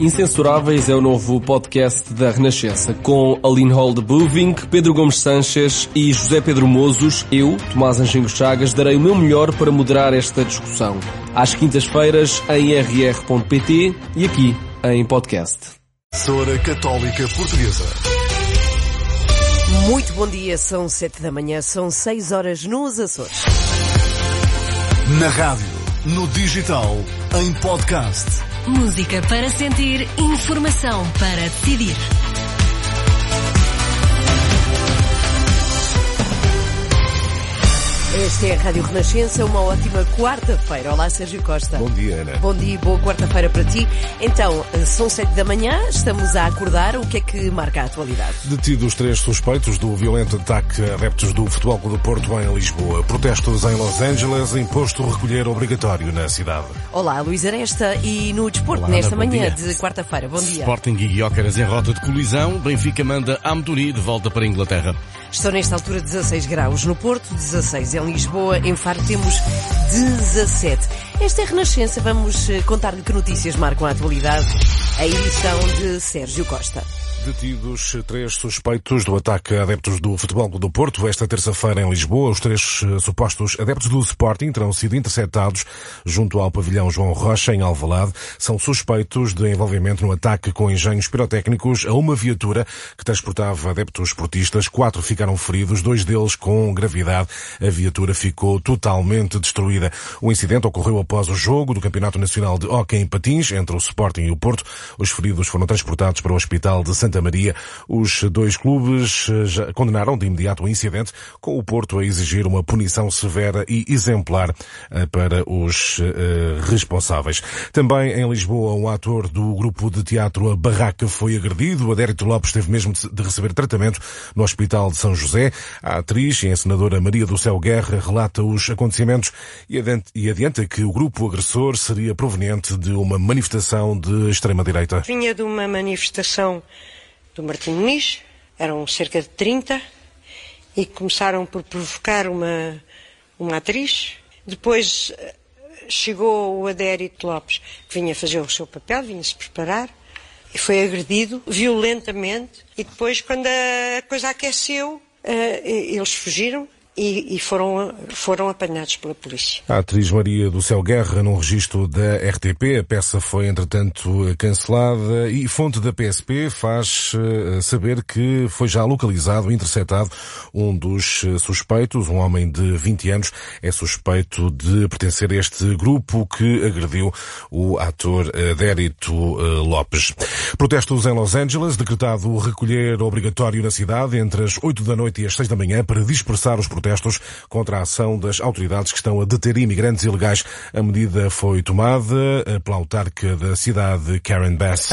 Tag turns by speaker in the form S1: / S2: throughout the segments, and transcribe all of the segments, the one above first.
S1: Incensuráveis é o novo podcast da Renascença, com Aline Hall de Buving, Pedro Gomes Sanches e José Pedro Mozos. Eu, Tomás Anjinho Chagas, darei o meu melhor para moderar esta discussão. Às quintas-feiras em rr.pt e aqui em podcast.
S2: Emissora Católica Portuguesa.
S3: Muito bom dia, são 7 da manhã, são 6 horas nos Açores.
S2: Na rádio, no digital, em podcast.
S4: Música para sentir, informação para decidir.
S3: Esta é a Rádio Renascença, uma ótima quarta-feira. Olá, Sérgio Costa.
S5: Bom dia, Ana.
S3: Bom dia e boa quarta-feira para ti. Então, são 7 da manhã, estamos a acordar. O que é que marca a atualidade?
S5: Detidos 3 suspeitos do violento ataque a adeptos do Futebol Clube do Porto em Lisboa. Protestos em Los Angeles, imposto recolher obrigatório na cidade.
S3: Olá, Luís Aresta. E no desporto,
S6: Olá,
S3: nesta
S6: Ana,
S3: manhã
S6: dia.
S3: de quarta-feira. Bom dia.
S6: Sporting e Gyökeres em rota de colisão. Benfica manda Amdouni de volta para a Inglaterra.
S3: Estão nesta altura 16 graus no Porto, 16 em Lisboa, em Faro temos 17. Esta é a Renascença, vamos contar-lhe que notícias marcam a atualidade, a edição de Sérgio Costa.
S5: Detidos 3 suspeitos do ataque a adeptos do Futebol Clube do Porto esta terça-feira em Lisboa. Os 3 supostos adeptos do Sporting terão sido interceptados junto ao pavilhão João Rocha, em Alvalade. São suspeitos de envolvimento no ataque com engenhos pirotécnicos a uma viatura que transportava adeptos esportistas. 4 ficaram feridos, 2 deles com gravidade. A viatura ficou totalmente destruída. O incidente ocorreu após o jogo do Campeonato Nacional de Hóquei em Patins entre o Sporting e o Porto. Os feridos foram transportados para o Hospital de Santa Maria. Os 2 clubes já condenaram de imediato o incidente, com o Porto a exigir uma punição severa e exemplar para os responsáveis. Também em Lisboa, um ator do grupo de teatro A Barraca foi agredido. Adérito Lopes teve mesmo de receber tratamento no Hospital de São José. A atriz e encenadora Maria do Céu Guerra relata os acontecimentos e adianta que o grupo agressor seria proveniente de uma manifestação de extrema-direita.
S7: Vinha de uma manifestação do Martim Muniz, eram cerca de 30, e começaram por provocar uma atriz. Depois chegou o Adérito Lopes, que vinha fazer o seu papel, vinha-se preparar, e foi agredido violentamente. E depois, quando a coisa aqueceu, eles fugiram e foram apanhados pela polícia.
S5: A atriz Maria do Céu Guerra, num registro da RTP, a peça foi entretanto cancelada e fonte da PSP faz saber que foi já localizado e interceptado um dos suspeitos, um homem de 20 anos, é suspeito de pertencer a este grupo que agrediu o ator Adérito Lopes. Protestos em Los Angeles, decretado recolher obrigatório na cidade entre as 8 da noite e as 6 da manhã para dispersar os protestos contra a ação das autoridades que estão a deter imigrantes ilegais. A medida foi tomada pela autarca da cidade, Karen Bass.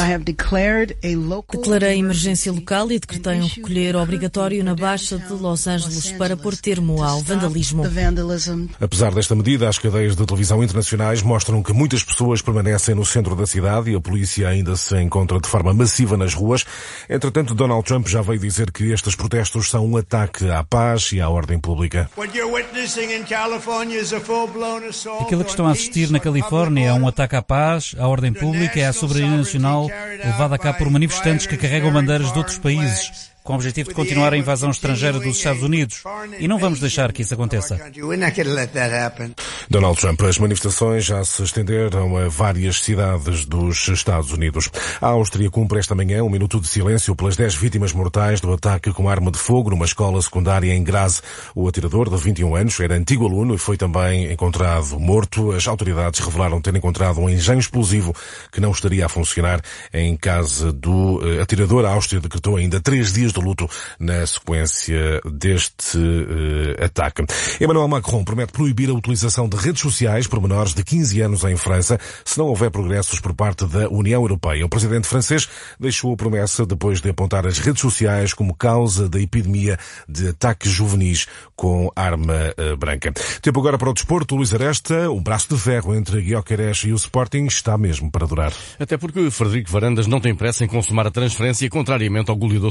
S8: Declarei emergência local e decretei um recolher obrigatório na Baixa de Los Angeles para pôr termo ao vandalismo.
S5: Apesar desta medida, as cadeias de televisão internacionais mostram que muitas pessoas permanecem no centro da cidade e a polícia ainda se encontra de forma massiva nas ruas. Entretanto, Donald Trump já veio dizer que estes protestos são um ataque à paz e à ordem pública.
S9: Aquilo que estão a assistir na Califórnia é um ataque à paz, à ordem pública e à soberania nacional levada a cabo por manifestantes que carregam bandeiras de outros países, com o objetivo de continuar a invasão estrangeira dos Estados Unidos. E não vamos deixar que isso aconteça.
S5: Donald Trump, as manifestações já se estenderam a várias cidades dos Estados Unidos. A Áustria cumpre esta manhã um minuto de silêncio pelas 10 vítimas mortais do ataque com arma de fogo numa escola secundária em Graz. O atirador, de 21 anos, era antigo aluno e foi também encontrado morto. As autoridades revelaram ter encontrado um engenho explosivo que não estaria a funcionar em casa do atirador. A Áustria decretou ainda 3 dias de luto na sequência deste ataque. Emmanuel Macron promete proibir a utilização de redes sociais por menores de 15 anos em França se não houver progressos por parte da União Europeia. O presidente francês deixou a promessa depois de apontar as redes sociais como causa da epidemia de ataques juvenis com arma branca. Tempo agora para o desporto. Luís Aresta, um braço de ferro entre Gyökeres e o Sporting está mesmo para durar.
S6: Até porque Frederico Varandas não tem pressa em consumar a transferência, contrariamente ao goleador sueco que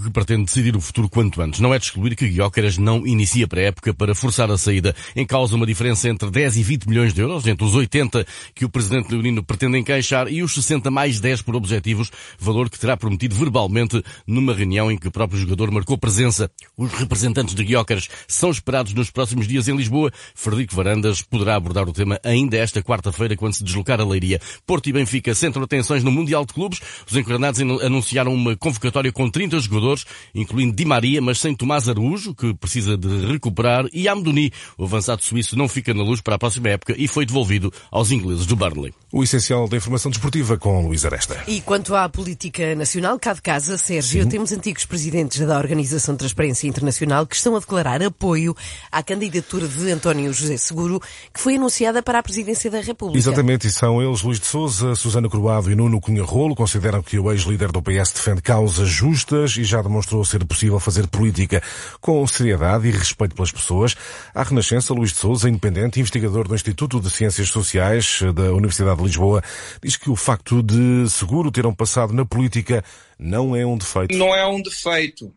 S6: que pretende decidir o futuro quanto antes. Não é de excluir que Gyökeres não inicia a pré-época para forçar a saída. Em causa uma diferença entre 10 e 20 milhões de euros, entre os 80 que o presidente leonino pretende encaixar e os 60 mais 10 por objetivos, valor que terá prometido verbalmente numa reunião em que o próprio jogador marcou presença. Os representantes de Gyökeres são esperados nos próximos dias em Lisboa. Frederico Varandas poderá abordar o tema ainda esta quarta-feira, quando se deslocar a Leiria. Porto e Benfica centram atenções no Mundial de Clubes. Os encornados anunciaram uma convocatória com 30 jogadores, incluindo Di Maria, mas sem Tomás Araújo, que precisa de recuperar, e Amdouni. O avançado suíço não fica na luz para a próxima época e foi devolvido aos ingleses do Burnley.
S5: O essencial da informação desportiva com Luís Aresta.
S3: E quanto à política nacional, cá de casa, Sérgio, temos antigos presidentes da Organização de Transparência Internacional que estão a declarar apoio à candidatura de António José Seguro, que foi anunciada para a presidência da República.
S5: Exatamente, e são eles, Luís de Sousa, Susana Croado e Nuno Cunha Rolo, consideram que o ex-líder do PS defende causas justas e já demonstrou ser possível fazer política com seriedade e respeito pelas pessoas. À Renascença, Luís de Sousa, independente, investigador do Instituto de Ciências Sociais da Universidade de Lisboa, diz que o facto de Seguro ter um passado na política não é um defeito.
S10: Não é um defeito,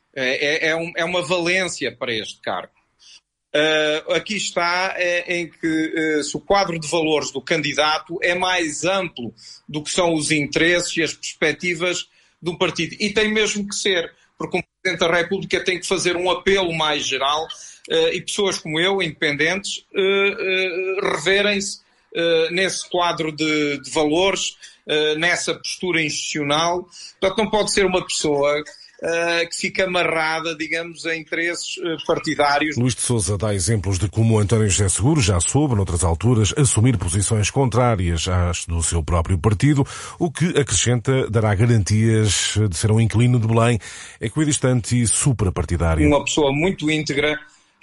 S10: é uma valência para este cargo. Aqui está em que se o quadro de valores do candidato é mais amplo do que são os interesses e as perspectivas do partido. E tem mesmo que ser, porque o Presidente da República tem que fazer um apelo mais geral e pessoas como eu, independentes, reverem-se nesse quadro de valores, nessa postura institucional. Portanto, não pode ser uma pessoa que fica amarrada, digamos, a interesses partidários.
S5: Luís de Sousa dá exemplos de como António José Seguro já soube, noutras alturas, assumir posições contrárias às do seu próprio partido, o que, acrescenta, dará garantias de ser um inquilino de Belém, equidistante e suprapartidário.
S10: Uma pessoa muito íntegra,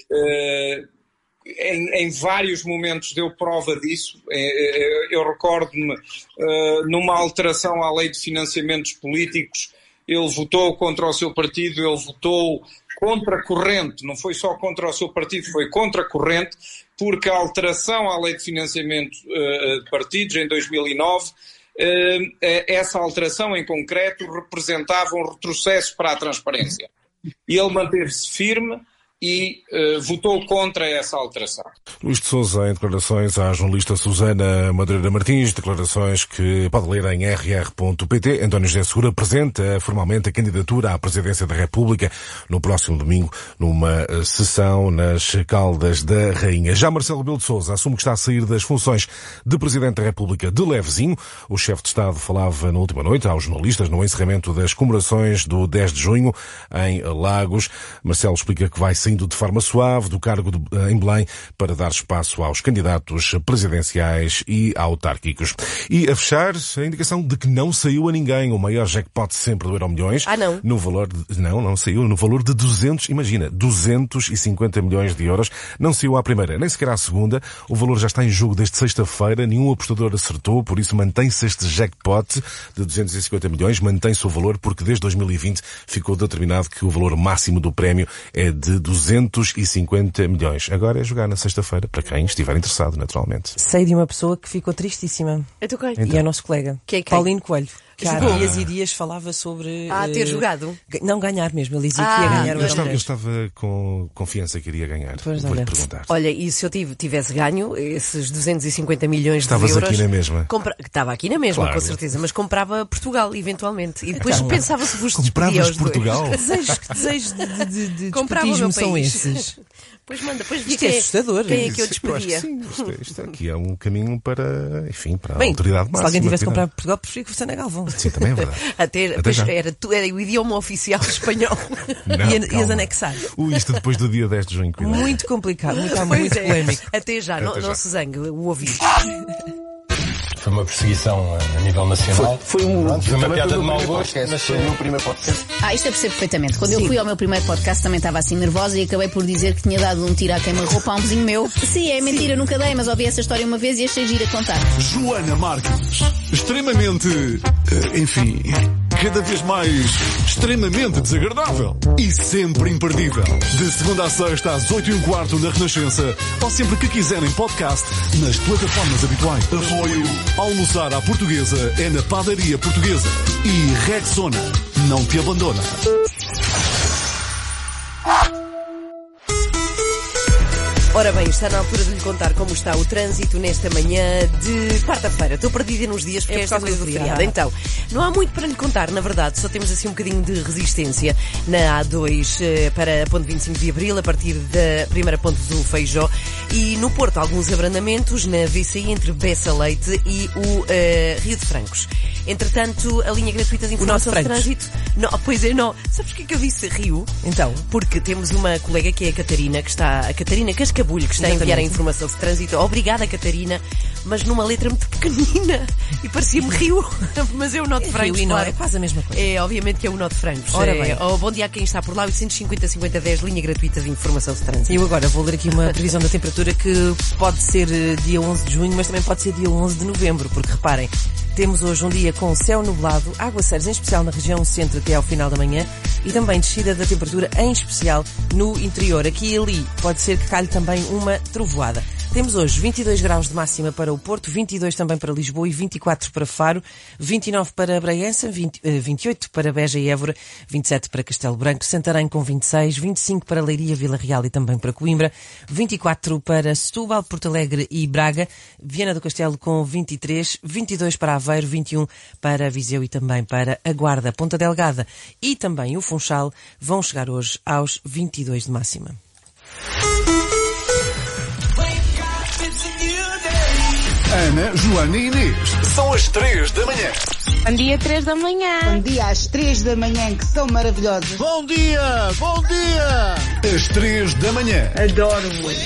S10: em vários momentos deu prova disso. Eu recordo-me, numa alteração à lei de financiamentos políticos, ele votou contra o seu partido, ele votou contra a corrente, não foi só contra o seu partido, foi contra a corrente, porque a alteração à lei de financiamento de partidos em 2009, essa alteração em concreto representava um retrocesso para a transparência. E ele manteve-se firme e votou contra essa alteração.
S5: Luís de Sousa, em declarações à jornalista Susana Madureira Martins, declarações que pode ler em rr.pt. António José Seguro apresenta formalmente a candidatura à presidência da República no próximo domingo, numa sessão nas Caldas da Rainha. Já Marcelo Rebelo de Sousa assume que está a sair das funções de Presidente da República de levezinho. O chefe de Estado falava na última noite aos jornalistas no encerramento das comemorações do 10 de junho em Lagos. Marcelo explica que vai saindo de forma suave do cargo em Belém para dar espaço aos candidatos presidenciais e autárquicos. E a fechar, a indicação de que não saiu a ninguém o maior jackpot sempre do Euromilhões.
S3: Não?
S5: No valor de, não saiu, no valor de 250 milhões de euros. Não saiu à primeira, nem sequer à segunda. O valor já está em jogo desde sexta-feira. Nenhum apostador acertou, por isso mantém-se este jackpot de 250 milhões. Mantém-se o valor porque desde 2020 ficou determinado que o valor máximo do prémio é de 250 milhões. Agora é jogar na sexta-feira, para quem estiver interessado, naturalmente.
S11: Sei de uma pessoa que ficou tristíssima.
S3: Então,
S11: e é nosso colega.
S3: Quem?
S11: Paulinho Coelho. Que há
S3: jogou.
S11: dias e dias falava sobre...
S3: ter jogado?
S11: Não, ganhar mesmo. Ele dizia que ia ganhar o
S5: eu estava com confiança que iria ganhar. Vou-lhe perguntar.
S3: Olha, e se eu tivesse ganho esses 250 milhões de euros...
S5: Estavas aqui na mesma.
S3: Estava aqui na mesma, claro. Com certeza. Mas comprava Portugal, eventualmente. E depois pensava se vos despedia aos
S5: Portugal?
S11: Que desejos de despotismo são esses?
S3: Pois manda, depois vi
S11: isto é assustador.
S3: Quem é que eu despedia?
S5: Sim, isto aqui é um caminho para, enfim, para a autoridade máxima.
S11: Se alguém tivesse comprado Portugal, preferia que fosse Ana Galvão.
S5: Sim, também é verdade.
S3: Era o idioma oficial espanhol.
S11: Ias anexar.
S5: Isto depois do dia 10 de junho, cuidado.
S11: Muito complicado, muito polémico.
S3: Até já, não se zangue o ouvido.
S12: Foi uma perseguição a nível nacional.
S13: Foi uma
S12: piada de mau gosto.
S13: Foi o meu primeiro podcast.
S14: Isto eu percebo perfeitamente. Quando eu fui ao meu primeiro podcast também estava assim nervosa e acabei por dizer que tinha dado um tiro à queima-roupa a um vizinho meu. Sim, é mentira, nunca dei, mas ouvi essa história uma vez e achei gira contar.
S2: Joana Marques. Extremamente... enfim... cada vez mais extremamente desagradável e sempre imperdível. De segunda a sexta às 8h15 na Renascença ou sempre que quiserem podcast nas plataformas habituais. Apoio Almoçar à Portuguesa é na Padaria Portuguesa e Rexona não te abandona.
S3: Ora bem, está na altura de lhe contar como está o trânsito nesta manhã de quarta-feira. Estou perdida nos dias porque esta coisa do feriado. Então, não há muito para lhe contar, na verdade. Só temos assim um bocadinho de resistência na A2 para a ponte 25 de Abril, a partir da primeira ponte do Feijó. E no Porto, alguns abrandamentos na VCI entre Bessa Leite e o Rio de Francos. Entretanto, a linha gratuita de informação de trânsito... Não, pois é, não. Sabes o que é que eu disse Rio?
S11: Então?
S3: Porque temos uma colega que é a Catarina, a Catarina Cascabulho, que está a enviar a informação de trânsito. Obrigada, Catarina, mas numa letra muito pequenina. E parecia-me Rio, mas é o Nó de Francos.
S11: Rio,
S3: claro.
S11: É quase a mesma coisa.
S3: É, obviamente que é o Nó de Francos.
S11: Ora bem.
S3: Bom dia a quem está por lá, 850-5010, linha gratuita de informação de trânsito.
S11: E eu agora vou ler aqui uma previsão da temperatura que pode ser dia 11 de junho, mas também pode ser dia 11 de novembro, porque reparem, temos hoje um dia com céu nublado, aguaceiros em especial na região centro até ao final da manhã e também descida da temperatura em especial no interior. Aqui e ali pode ser que calhe também uma trovoada. Temos hoje 22 graus de máxima para o Porto, 22 também para Lisboa e 24 para Faro, 29 para Bragança, 28 para Beja e Évora, 27 para Castelo Branco, Santarém com 26, 25 para Leiria, Vila Real e também para Coimbra, 24 para Setúbal, Porto Alegre e Braga, Viana do Castelo com 23, 22 para Aveiro, 21 para Viseu e também para a Guarda, Ponta Delgada e também o Funchal vão chegar hoje aos 22 de máxima.
S2: Ana, Joana e Inês. São as 3 da manhã.
S13: Bom dia, 3 da manhã.
S15: Bom dia às 3 da manhã, que são maravilhosas.
S2: Bom dia! Bom dia! Às 3 da manhã.
S15: Adoro-vos.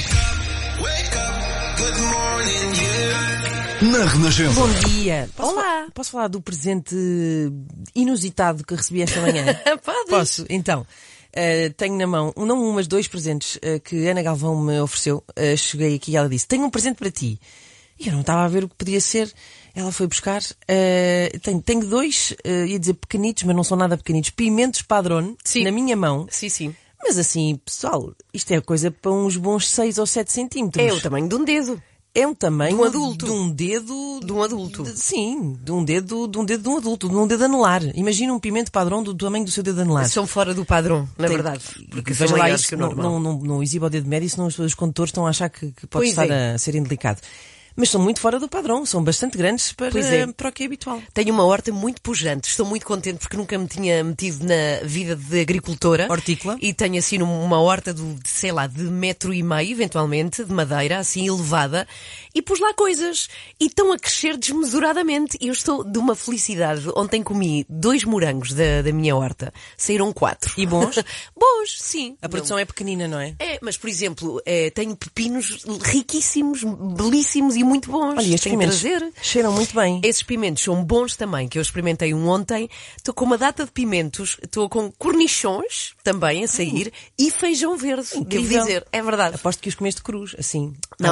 S2: Na Renascença.
S11: Bom dia.
S3: Olá.
S11: Posso falar do presente inusitado que recebi esta manhã?
S3: Pode.
S11: Posso? Então. Tenho na mão, não um, mas dois presentes que Ana Galvão me ofereceu. Cheguei aqui e ela disse, tenho um presente para ti. E eu não estava a ver o que podia ser. Ela foi buscar. Tenho dois, ia dizer pequenitos, mas não são nada pequenitos. Pimentos Padrone, na minha mão.
S3: Sim.
S11: Mas assim, pessoal, isto é coisa para uns bons 6 ou 7 centímetros.
S3: É o tamanho de um dedo.
S11: É um tamanho
S3: de um adulto.
S11: De um dedo
S3: de um adulto.
S11: Sim, de um dedo de um adulto, de um dedo anular. Imagina um pimento padrão do tamanho do seu dedo anular.
S3: São fora do padrão, na verdade.
S11: Porque veja lá isso, não exiba o dedo médio, senão os condutores estão a achar que pode estar a ser indelicado. Mas são muito fora do padrão, são bastante grandes para o que é habitual.
S3: Tenho uma horta muito pujante, estou muito contente porque nunca me tinha metido na vida de agricultora.
S11: Hortícola.
S3: E tenho assim uma horta de 1,5 metro, eventualmente, de madeira, assim elevada, e pus lá coisas. E estão a crescer desmesuradamente. E eu estou de uma felicidade. Ontem comi 2 morangos da minha horta. Saíram 4.
S11: E bons?
S3: Bons, sim.
S11: A produção é pequenina, não é?
S3: É, mas por exemplo, tenho pepinos riquíssimos, belíssimos e muito bons.
S11: Olha, estes pimentos cheiram muito bem.
S3: Esses pimentos são bons também, que eu experimentei ontem. Estou com uma data de pimentos, estou com cornichons também a sair e feijão verde, devo dizer. É verdade.
S11: Aposto que os comeste crus, assim.
S3: Não,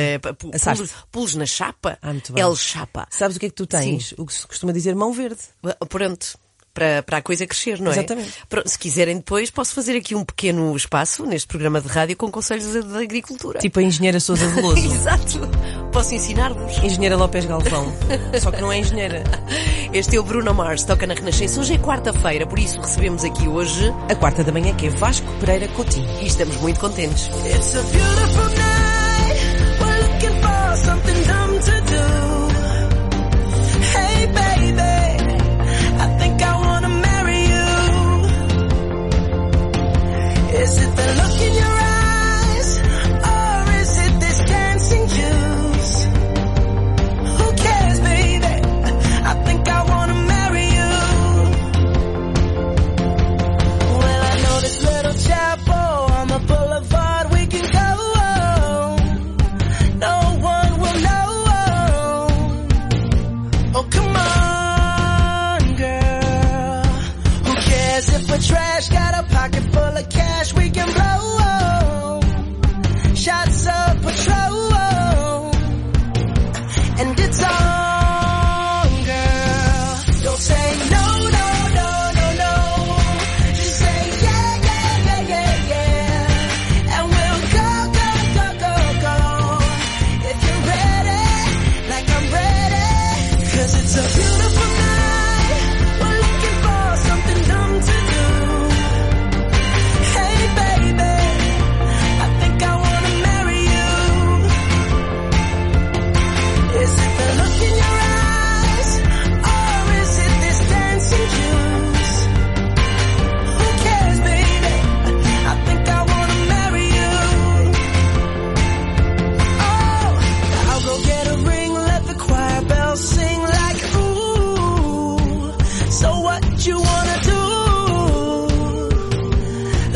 S3: pulos na chapa.
S11: Muito bem.
S3: El chapa.
S11: Sabes o que é que tu tens?
S3: Sim.
S11: O que se costuma dizer mão verde.
S3: Pronto. Para a coisa crescer, não é?
S11: Exatamente.
S3: Se quiserem depois, posso fazer aqui um pequeno espaço neste programa de rádio com conselhos de agricultura.
S11: Tipo a engenheira Sousa Veloso.
S3: Exato. Posso ensinar-vos.
S11: Engenheira Lopes Galvão. Só que não é engenheira.
S3: Este é o Bruno Mars, toca na Renascença. Hoje é quarta-feira, por isso recebemos aqui hoje
S11: a quarta da manhã, que é Vasco Pereira Coutinho.
S3: E estamos muito contentes.
S16: It's a beautiful night. We're looking for something dumb to do. Hey baby, I think I wanna marry you. Is it the look in your eyes, or is it this dancing juice? Who cares, baby? I think I wanna marry you. Well, I know this little chapel on the boulevard we can go. No one will know. Oh, come on.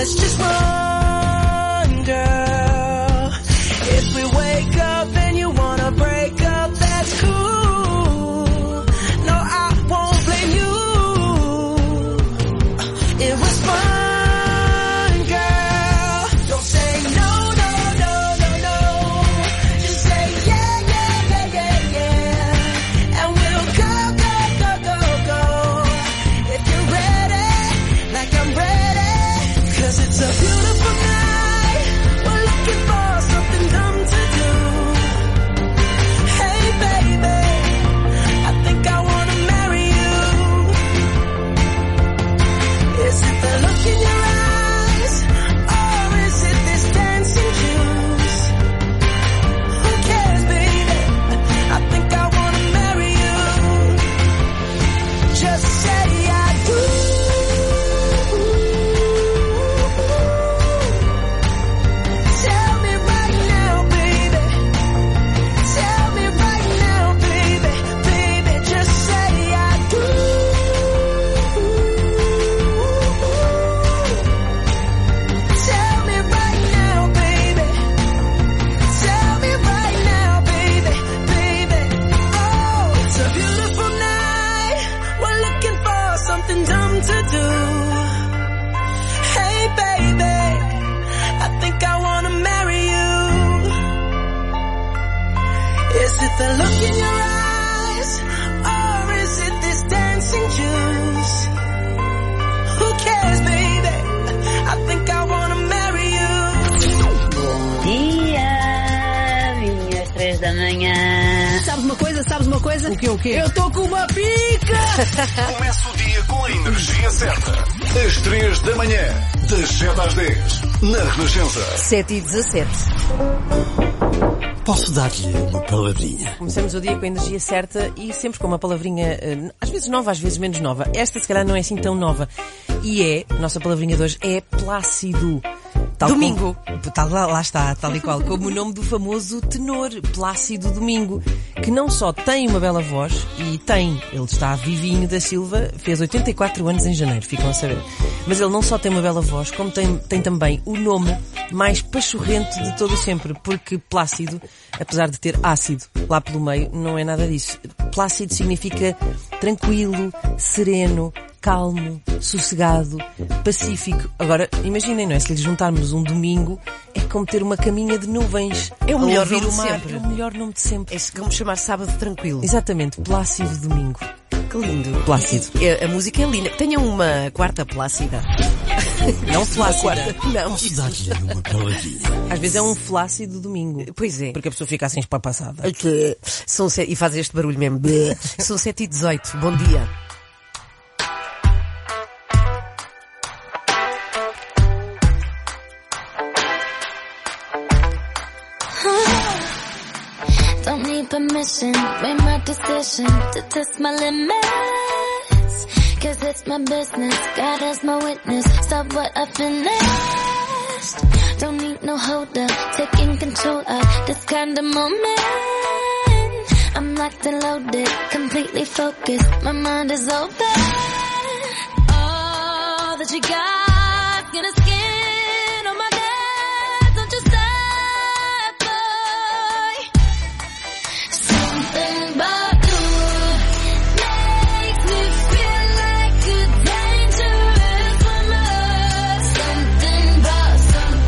S16: let's just run, girl. If we wake up and you wanna break up, that's cool. No, I won't blame you. It was fun, girl. Don't say no, no, no, no, no. Just say yeah, yeah, yeah, yeah, yeah. And we'll go, go, go, go, go. If you're ready, like I'm ready. 'Cause it's a beautiful night. We're looking for something dumb to do. Hey baby, I think I wanna marry you. Is it the look in your eyes, or is it this dancing juice? Who cares, baby? I think I wanna marry you. Just say I do. Tell me right now, baby. Tell me right now, baby. Baby, just say I do. Tell me right now, baby. Tell me right now, baby. Baby, oh, it's a beautiful night. We're looking for something dumb to do. Hey, baby, I think I wanna marry you. Is it the look in your eyes, or is it this dancing juice? Who cares, baby? I think I wanna marry you.
S17: Dia, vinhas 3 da manhã.
S11: Sabes uma coisa? Sabes uma coisa?
S3: O quê, o quê?
S11: Eu estou com uma pica!
S2: Começa o dia com a energia certa. Às 3 da manhã, das 7 às 10, na Renascença.
S3: 7h17.
S18: Posso dar-lhe uma palavrinha?
S3: Começamos o dia com a energia certa e sempre com uma palavrinha, às vezes nova, às vezes menos nova. Esta se calhar não é assim tão nova. E a nossa palavrinha de hoje é Plácido. Domingo. Lá está, tal e qual, como o nome do famoso tenor Plácido Domingo, que não só tem uma bela voz, e ele está vivinho da Silva, fez 84 anos em janeiro, ficam a saber. Mas ele não só tem uma bela voz, como tem também o nome mais pachorrento de todo o sempre, porque Plácido, apesar de ter ácido lá pelo meio, não é nada disso. Plácido significa tranquilo, sereno, calmo, sossegado, pacífico. Agora, imaginem, não é? Se lhe juntarmos um domingo, é como ter uma caminha de nuvens.
S11: É o melhor nome de
S3: mar.
S11: sempre.
S3: É o melhor nome de sempre.
S11: É como chamar sábado tranquilo.
S3: Exatamente, Plácido Domingo.
S11: Que lindo.
S3: Plácido.
S11: A música é linda. Tenha uma quarta plácida.
S3: Não flácida.
S11: Não.
S18: Posso dar-lhe uma palavrinha?
S3: Às vezes é um flácido domingo.
S11: Pois é.
S3: Porque a pessoa fica assim espapassada.
S11: E faz este barulho mesmo. São 7h18. Bom dia.
S17: Don't need permission, made my decision to test my limits. 'Cause it's my business, God as my witness, stop what I finished. Don't need no holder, taking control of this kind of moment. I'm locked and loaded, completely focused, my mind is open. All that you got, gonna skin on my neck, don't you stop, boy. Something about you makes me feel like a dangerous woman. Something about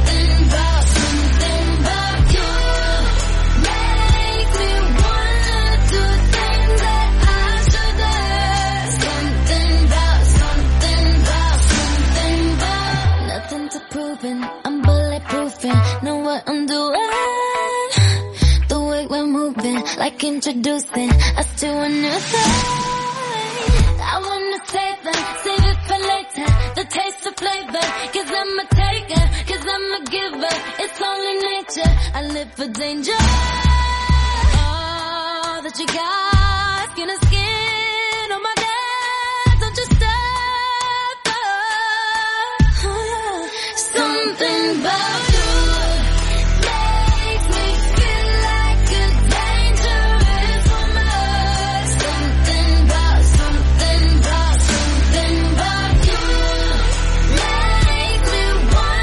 S17: you makes me wanna do things that I shouldn't. Something about nothing to prove and I'm bulletproofing. Know what I'm doing. The way we're moving, like introducing us to a new thing. I wanna save it for later. The taste of flavor, 'cause I'm a taker, 'cause I'm a giver. It's only nature. I live for danger. All that you got, skin to skin on my neck. Don't you stop. Something about you makes me feel like a dangerous woman. Something about you makes me wanna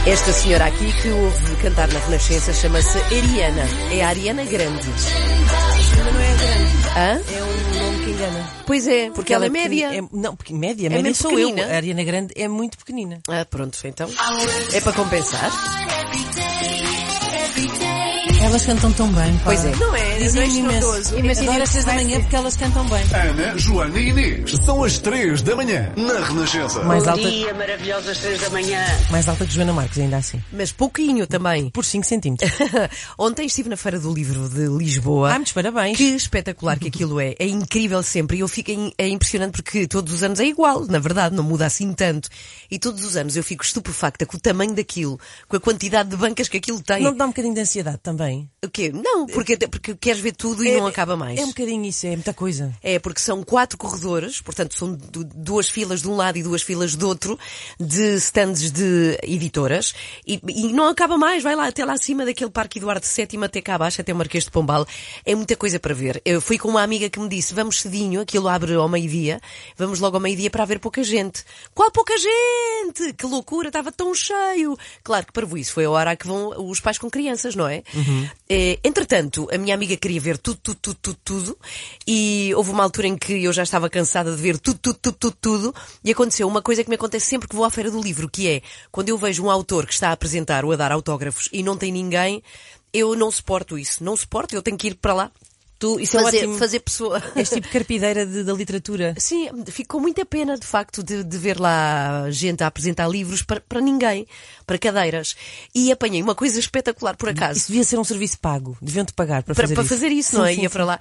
S3: Esta senhora aqui que ouve cantar na Renascença chama-se Ariana. É a Ariana Grande.
S11: Mas não é a grande.
S3: Hã?
S11: É um nome que engana.
S3: Pois é, porque ela é média.
S11: Não, porque média
S3: mesmo
S11: sou eu.
S3: pequenina.
S11: A Ariana Grande é muito pequenina.
S3: Ah, pronto, então. É para compensar.
S11: Elas cantam tão bem, pá.
S3: Pois é. Não é?
S11: Dizem-me
S3: Não é
S11: imenso.
S3: estrondoso.
S11: Imagina às 6 da manhã porque elas cantam bem.
S2: Ana, Joana e Inês. São as 3 da manhã na Renascença.
S11: Mais alta,
S15: Dia maravilhoso às 3 da manhã.
S11: mais alta que Joana Marques, ainda assim.
S3: Mas pouquinho também.
S11: Por 5 centímetros.
S3: Ontem estive na Feira do Livro de Lisboa.
S11: Muitos parabéns.
S3: Que espetacular que aquilo é. É incrível sempre. E eu fico impressionante porque todos os anos é igual. Na verdade, não muda assim tanto. E todos os anos eu fico estupefacta com o tamanho daquilo, com a quantidade de bancas que aquilo tem.
S11: Não te dá um bocadinho de ansiedade também?
S3: O quê? Não, porque queres ver tudo e não acaba mais.
S11: É um bocadinho isso, é muita coisa.
S3: É, porque são 4 corredores, portanto são 2 filas de um lado e 2 filas do outro, de stands de editoras, e não acaba mais, vai lá até lá acima daquele Parque Eduardo VII até cá abaixo, até o Marquês de Pombal. É muita coisa para ver. Eu fui com uma amiga que me disse, vamos cedinho, aquilo abre ao meio-dia, vamos logo ao meio-dia para haver pouca gente. Qual pouca gente? Que loucura, estava tão cheio. Claro que para isso foi a hora a que vão os pais com crianças, não é? Entretanto, a minha amiga queria ver tudo, e houve uma altura em que eu já estava cansada de ver tudo, e aconteceu uma coisa que me acontece sempre que vou à Feira do Livro, que é, quando eu vejo um autor que está a apresentar ou a dar autógrafos e não tem ninguém, eu não suporto isso. Não suporto, eu tenho que ir para lá.
S11: Isso é ótimo.
S3: Fazer pessoa.
S11: És tipo carpideira da literatura.
S3: Sim, ficou muita pena, de facto, de ver lá gente a apresentar livros para ninguém, para cadeiras. E apanhei uma coisa espetacular, por acaso.
S11: Isso devia ser um serviço pago. Deviam-te pagar para fazer isso.
S3: Para fazer isso,
S11: sim,
S3: não é?
S11: sim,
S3: Ia para lá.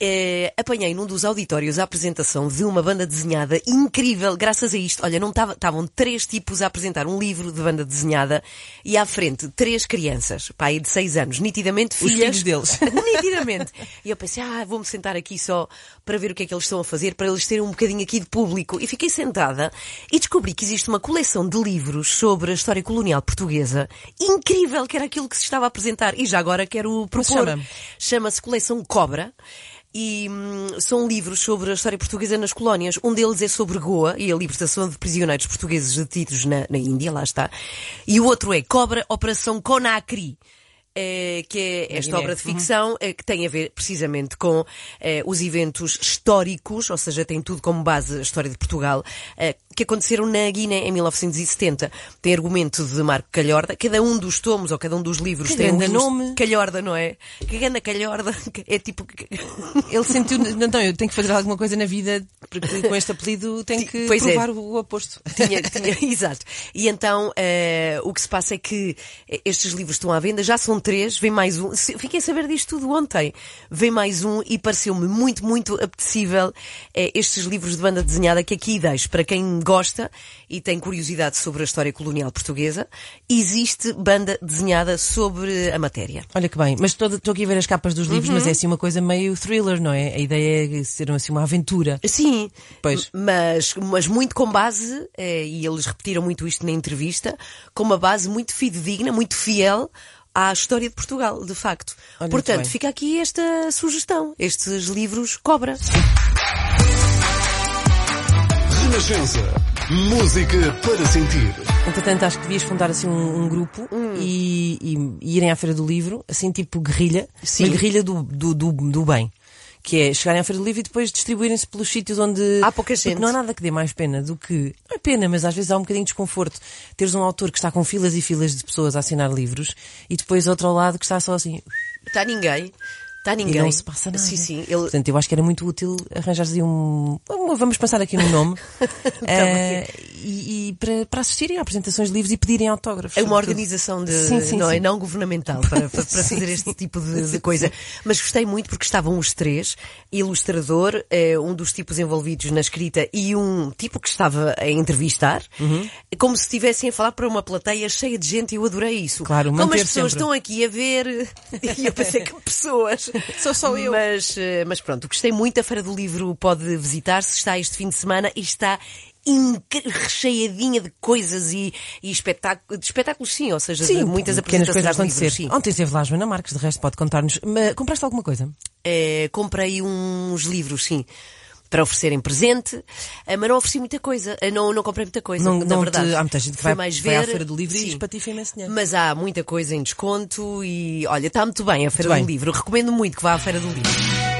S3: Apanhei num dos auditórios a apresentação de uma banda desenhada incrível, graças a isto. Olha, estavam 3 tipos a apresentar um livro de banda desenhada e à frente 3 crianças, pai de 6 anos, nitidamente filhas.
S11: Os filhos deles.
S3: Nitidamente. E eu pensei, vou-me sentar aqui só para ver o que é que eles estão a fazer, para eles terem um bocadinho aqui de público. E fiquei sentada e descobri que existe uma coleção de livros sobre a história colonial portuguesa incrível, que era aquilo que se estava a apresentar. E já agora quero propor. Chama-se Coleção Cobra. E são livros sobre a história portuguesa nas colónias. Um deles é sobre Goa e a libertação de prisioneiros portugueses detidos na Índia, lá está. E o outro é Cobra, Operação Conakry. Que é esta obra de ficção que tem a ver precisamente com os eventos históricos, ou seja, tem tudo como base a história de Portugal, que aconteceram na Guiné em 1970. Tem argumento de Marco Calhorda. Cada um dos tomos ou cada um dos livros tem um
S11: nome.
S3: Calhorda, não é? Que ganda Calhorda. É tipo...
S11: Ele sentiu... Não, eu tenho que fazer alguma coisa na vida, porque com este apelido tenho que provar o oposto.
S3: Tinha, exato. E então, o que se passa é que estes livros estão à venda, já são 3, vem mais um. Fiquei a saber disto tudo ontem. Vem mais um e pareceu-me muito, muito apetecível estes livros de banda desenhada que aqui deixo. Para quem gosta e tem curiosidade sobre a história colonial portuguesa, existe banda desenhada sobre a matéria.
S11: Olha que bem, mas estou aqui a ver as capas dos livros, mas é assim uma coisa meio thriller, não é? A ideia é ser assim uma aventura.
S3: Sim,
S11: pois.
S3: Mas muito com base, e eles repetiram muito isto na entrevista, com uma base muito fidedigna, muito fiel à história de Portugal, de facto.
S11: Olha,
S3: portanto, fica aqui esta sugestão, estes livros Cobra.
S2: Renascença. Música para sentir.
S11: Entretanto, acho que devias fundar assim um grupo e irem à Feira do Livro, assim tipo guerrilha, mas guerrilha do bem. Que é chegarem à Feira do Livro e depois distribuírem-se pelos sítios onde...
S3: Há pouca gente.
S11: Não há nada que dê mais pena do que... Não é pena, mas às vezes há um bocadinho de desconforto. Teres um autor que está com filas e filas de pessoas a assinar livros e depois outro ao lado que está só assim...
S3: Está ninguém.
S11: E não se passa nada.
S3: Sim.
S11: Portanto, eu acho que era muito útil arranjar-se vamos pensar aqui num nome. E para assistirem a apresentações de livros e pedirem autógrafos.
S3: É uma organização não governamental para fazer este tipo de coisa. Mas gostei muito porque estavam os 3, ilustrador, um dos tipos envolvidos na escrita e um tipo que estava a entrevistar, como se estivessem a falar para uma plateia cheia de gente, e eu adorei isso.
S11: Claro,
S3: como as pessoas estão aqui a ver, e eu pensei que pessoas...
S11: Sou só eu.
S3: Mas pronto, gostei muito. A Feira do Livro pode visitar-se, está este fim de semana e está recheadinha de coisas e espetáculos, sim, ou seja, de muitas apresentações de livros. Sim.
S11: Ontem esteve lá a Joana Marques, de resto pode contar-nos. Mas compraste alguma coisa?
S3: Comprei uns livros, sim. para oferecerem presente, mas não ofereci muita coisa, não comprei muita coisa, na verdade.
S11: Há muita gente que vai à Feira do Livro e espatifa imenso dinheiro.
S3: Mas há muita coisa em desconto e, olha, está muito bem a Feira do Livro. Recomendo muito que vá à Feira do Livro.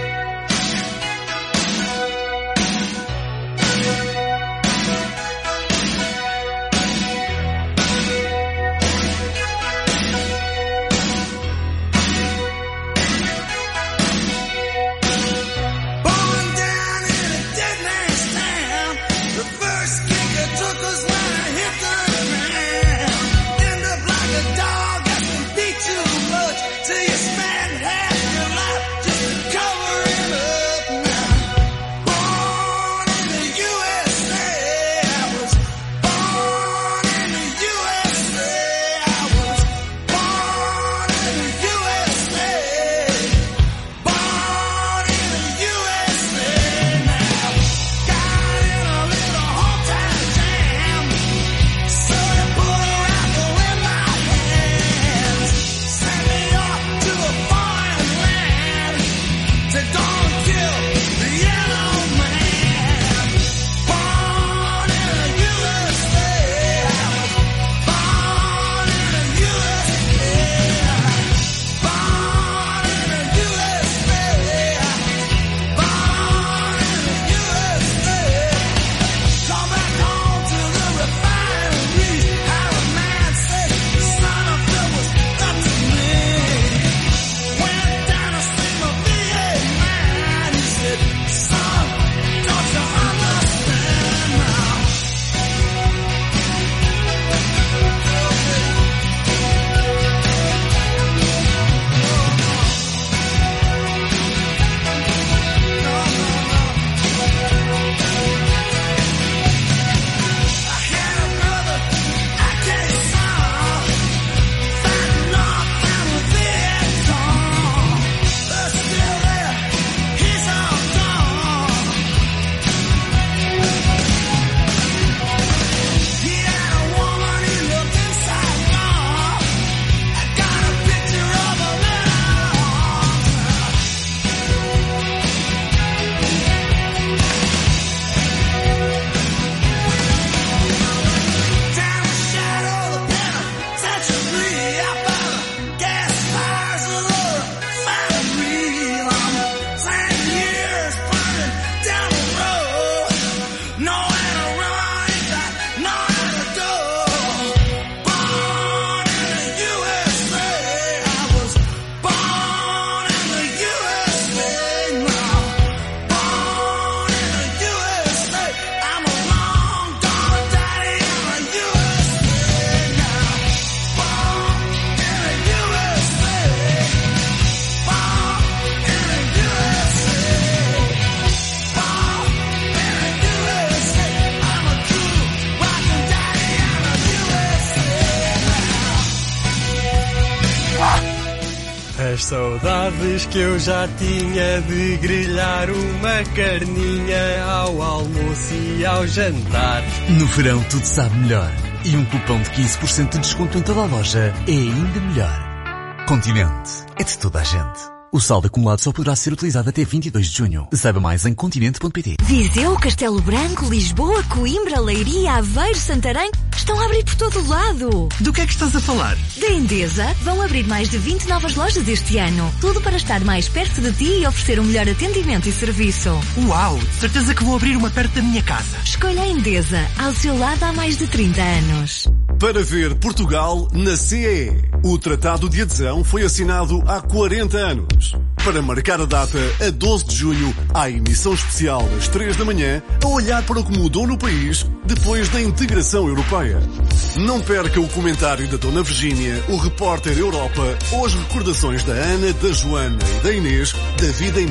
S19: As saudades que eu já tinha de grelhar uma carninha ao almoço e ao jantar.
S20: No verão tudo sabe melhor. E um cupom de 15% de desconto em toda a loja é ainda melhor. Continente. É de toda a gente. O saldo acumulado só poderá ser utilizado até 22 de junho. Saiba mais em continente.pt.
S21: Viseu, Castelo Branco, Lisboa, Coimbra, Leiria, Aveiro, Santarém estão a abrir por todo o lado.
S20: Do que é que estás a falar?
S21: Da Endesa vão abrir mais de 20 novas lojas este ano. Tudo para estar mais perto de ti e oferecer um melhor atendimento e serviço.
S20: Uau! Certeza que vou abrir uma perto da minha casa.
S21: Escolha a Endesa, ao seu lado há mais de 30 anos.
S2: Para ver Portugal na CEE. O Tratado de Adesão foi assinado há 40 anos. Para marcar a data, a 12 de junho, há emissão especial às 3 da manhã, a olhar para o que mudou no país depois da integração europeia. Não perca o comentário da Dona Virgínia, o repórter Europa ou as recordações da Ana, da Joana e da Inês da vida em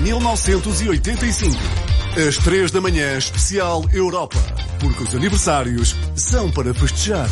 S2: 1985. Às 3 da manhã, especial Europa, porque os aniversários são para festejar.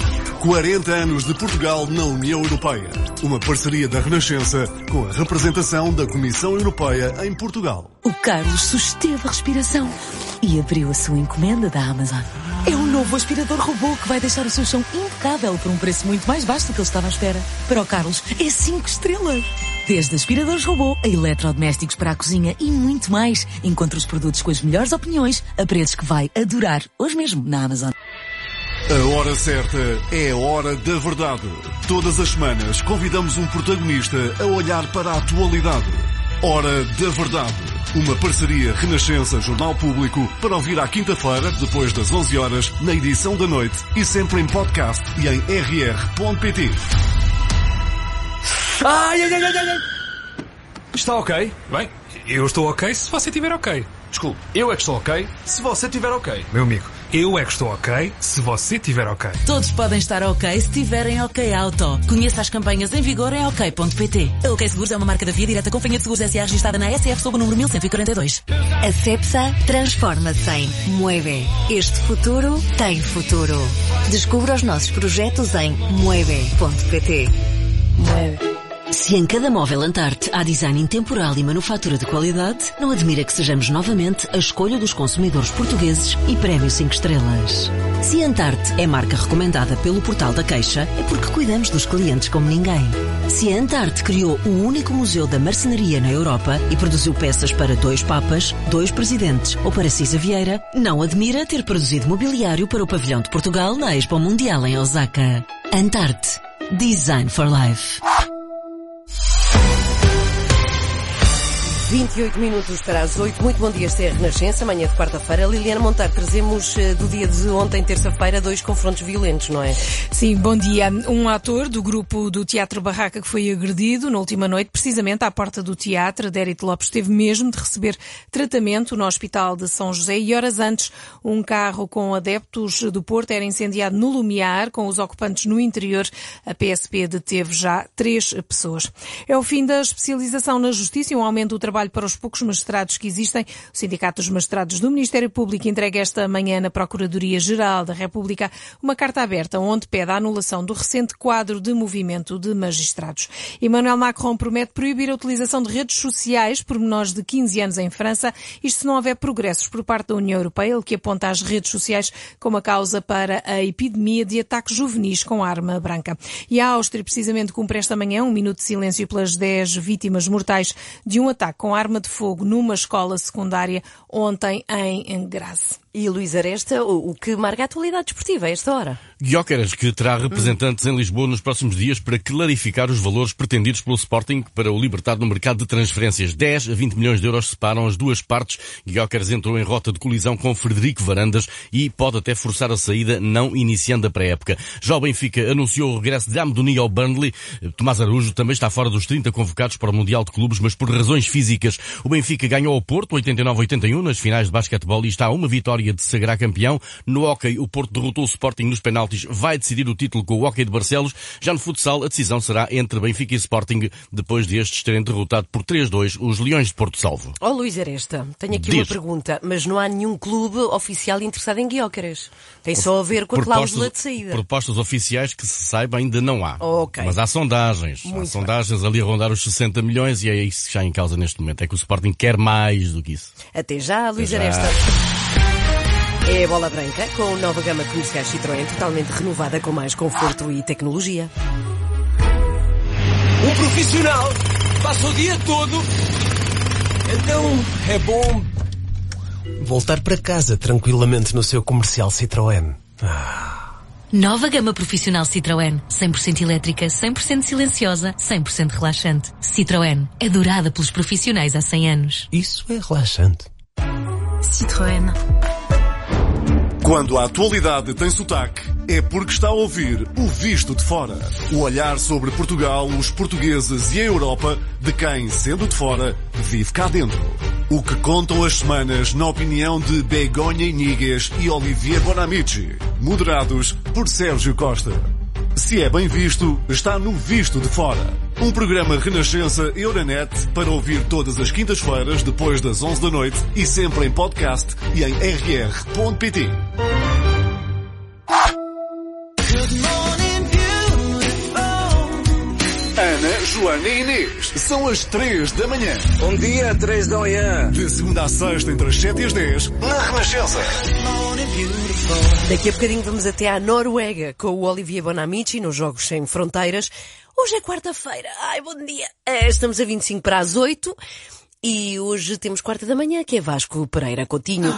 S2: 40 anos de Portugal na União Europeia. Uma parceria da Renascença com a representação da Comissão Europeia em Portugal.
S22: O Carlos susteve a respiração e abriu a sua encomenda da Amazon. É um novo
S1: novo aspirador robô que vai deixar o seu chão impecável por um preço muito mais baixo do que ele estava à espera. Para o Carlos, é 5 estrelas. Desde aspiradores robô a eletrodomésticos para a cozinha e muito mais. Encontre os produtos com as melhores opiniões a preços que vai adorar. Hoje mesmo na Amazon.
S2: A hora certa é a hora da verdade. Todas as semanas convidamos um protagonista a olhar para a atualidade. Hora da verdade. Uma parceria Renascença Jornal Público para ouvir à quinta-feira, depois das 11 horas, na edição da noite e sempre em podcast e em rr.pt.
S22: Ai. Está ok? Bem, eu estou ok se você estiver ok. Desculpe, eu é que estou ok se você estiver ok. Meu amigo, eu é que estou ok se você estiver ok.
S1: Todos podem estar ok se tiverem OK Auto. Conheça as campanhas em vigor em ok.pt. A OK Seguros é uma marca da Via Direta Companhia de Seguros S.A. registrada na SF sob o número 1142.
S21: A CEPSA transforma-se em Mueve. Este futuro tem futuro. Descubra os nossos projetos em mueve.pt.
S1: Mueve.
S23: Se em cada móvel Antarte há design intemporal e manufatura de qualidade, não admira que sejamos novamente a escolha dos consumidores portugueses e prémio 5 estrelas. Se Antarte é marca recomendada pelo Portal da Queixa, é porque cuidamos dos clientes como ninguém. Se a Antarte criou o único museu da marcenaria na Europa e produziu peças para 2 papas, 2 presidentes ou para Cisa Vieira, não admira ter produzido mobiliário para o pavilhão de Portugal na Expo Mundial em Osaka. Antarte. Design for Life.
S3: 28 minutos para as 8. Muito bom dia, esta é a Renascença, manhã de quarta-feira. Liliana Monteiro, trazemos do dia de ontem, terça-feira, 2 confrontos violentos, não é?
S24: Sim, bom dia. Um ator do grupo do Teatro Barraca que foi agredido na última noite, precisamente à porta do teatro. Dérito Lopes teve mesmo de receber tratamento no Hospital de São José e horas antes um carro com adeptos do Porto era incendiado no Lumiar, com os ocupantes no interior. A PSP deteve já 3 pessoas. É o fim da especialização na Justiça e um aumento do trabalho para os poucos magistrados que existem. O Sindicato dos Magistrados do Ministério Público entrega esta manhã na Procuradoria-Geral da República uma carta aberta onde pede a anulação do recente quadro de movimento de magistrados. Emmanuel Macron promete proibir a utilização de redes sociais por menores de 15 anos em França, isto se não houver progressos por parte da União Europeia, ele que aponta as redes sociais como a causa para a epidemia de ataques juvenis com arma branca. E a Áustria, precisamente, cumpre esta manhã um minuto de silêncio pelas 10 vítimas mortais de um ataque com arma de fogo numa escola secundária ontem em Graz.
S3: E Luís Aresta, o que marca a atualidade desportiva a esta hora?
S6: Gyökeres, que terá representantes em Lisboa nos próximos dias para clarificar os valores pretendidos pelo Sporting para o libertar no mercado de transferências. 10 a 20 milhões de euros separam as duas partes. Gyökeres entrou em rota de colisão com Frederico Varandas e pode até forçar a saída, não iniciando a pré-época. Já o Benfica anunciou o regresso de Amdouni ao Burnley. Tomás Araújo também está fora dos 30 convocados para o Mundial de Clubes, mas por razões físicas. O Benfica ganhou ao Porto 89-81 nas finais de basquetebol e está a uma vitória de se sagrar campeão. No hóquei, o Porto derrotou o Sporting nos penaltis, vai decidir o título com o hóquei de Barcelos. Já no futsal, a decisão será entre Benfica e Sporting, depois de estes terem derrotado por 3-2 os Leões de Porto Salvo.
S3: Oh, Luís Aresta, tenho aqui uma pergunta, mas não há nenhum clube oficial interessado em Gyökeres. Tem só a ver com a cláusula de saída.
S6: Propostas oficiais que se saiba ainda não há.
S3: Okay.
S6: Mas há sondagens. Há sondagens ali a rondar os 60 milhões e é isso que está em causa neste momento. É que o Sporting quer mais do que isso.
S3: Até já, Luís Aresta. É a Bola Branca, com nova gama de comerciais Citroën, totalmente renovada com mais conforto e tecnologia.
S25: Um profissional passa o dia todo, então é bom voltar para casa tranquilamente no seu comercial Citroën.
S21: Nova gama profissional Citroën. 100% elétrica, 100% silenciosa, 100% relaxante. Citroën. Adorada pelos profissionais há 100 anos.
S25: Isso é relaxante.
S21: Citroën.
S2: Quando a atualidade tem sotaque, é porque está a ouvir o Visto de Fora. O olhar sobre Portugal, os portugueses e a Europa de quem, sendo de fora, vive cá dentro. O que contam as semanas na opinião de Begonha Inigues e Olivier Bonamici. Moderados por Sérgio Costa. Se é bem visto, está no Visto de Fora. Um programa Renascença Euronet para ouvir todas as quintas-feiras depois das 11 da noite e sempre em podcast e em rr.pt. Ana Joana e Inês. São as 3 da manhã.
S4: Bom dia, 3 da manhã.
S2: De segunda à sexta, entre as 7 e as 10, na Renascença.
S3: Daqui a bocadinho vamos até à Noruega com o Olivier Bonamici nos Jogos Sem Fronteiras. Hoje é quarta-feira. Ai, bom dia. Estamos a 25 para as 8 e hoje temos quarta da manhã, que é Vasco Pereira Coutinho.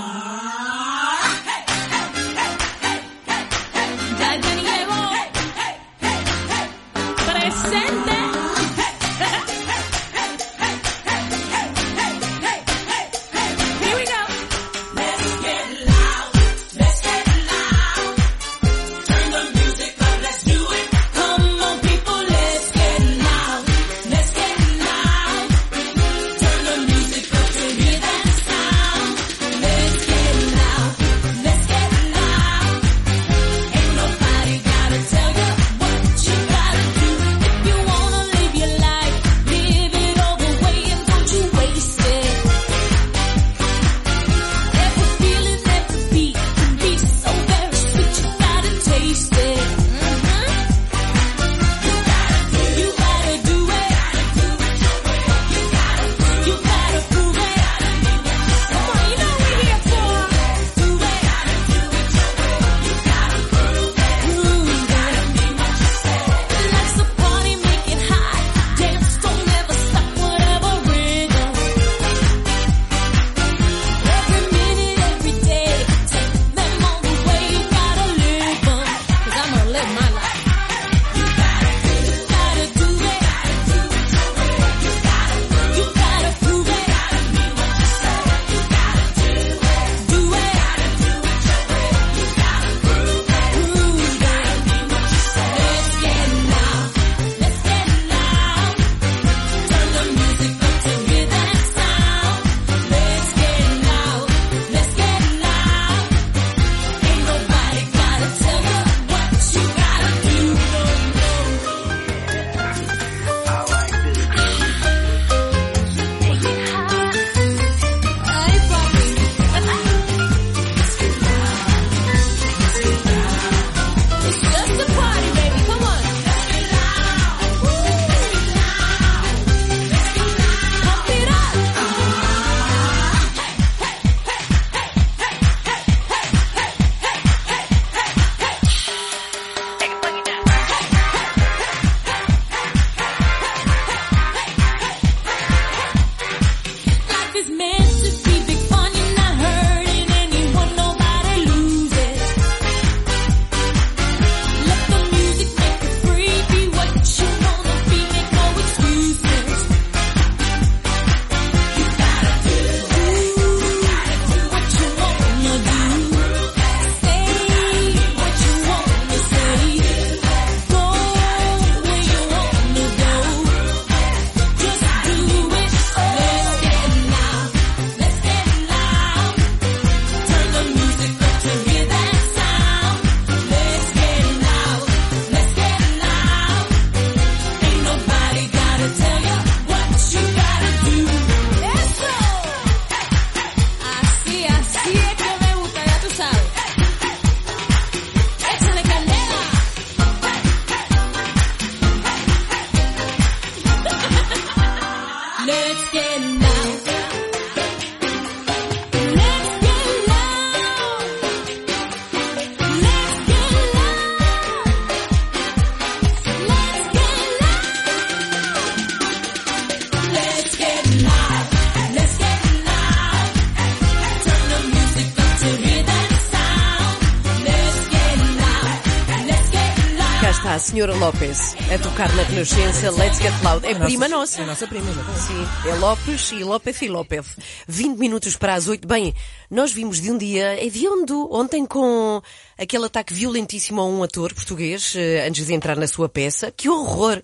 S3: A senhora Lopes a tocar na Renascença Let's Get Loud. É prima nossa.
S11: É a nossa prima, exatamente.
S3: Sim, é Lopes e López e López. 20 minutos para as 8. Bem, nós vimos de um dia hediondo ontem com aquele ataque violentíssimo a um ator português antes de entrar na sua peça. Que horror!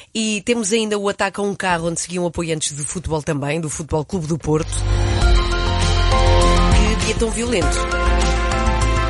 S3: E temos ainda o ataque a um carro onde seguiam apoiantes de futebol também, do Futebol Clube do Porto. Que dia tão violento.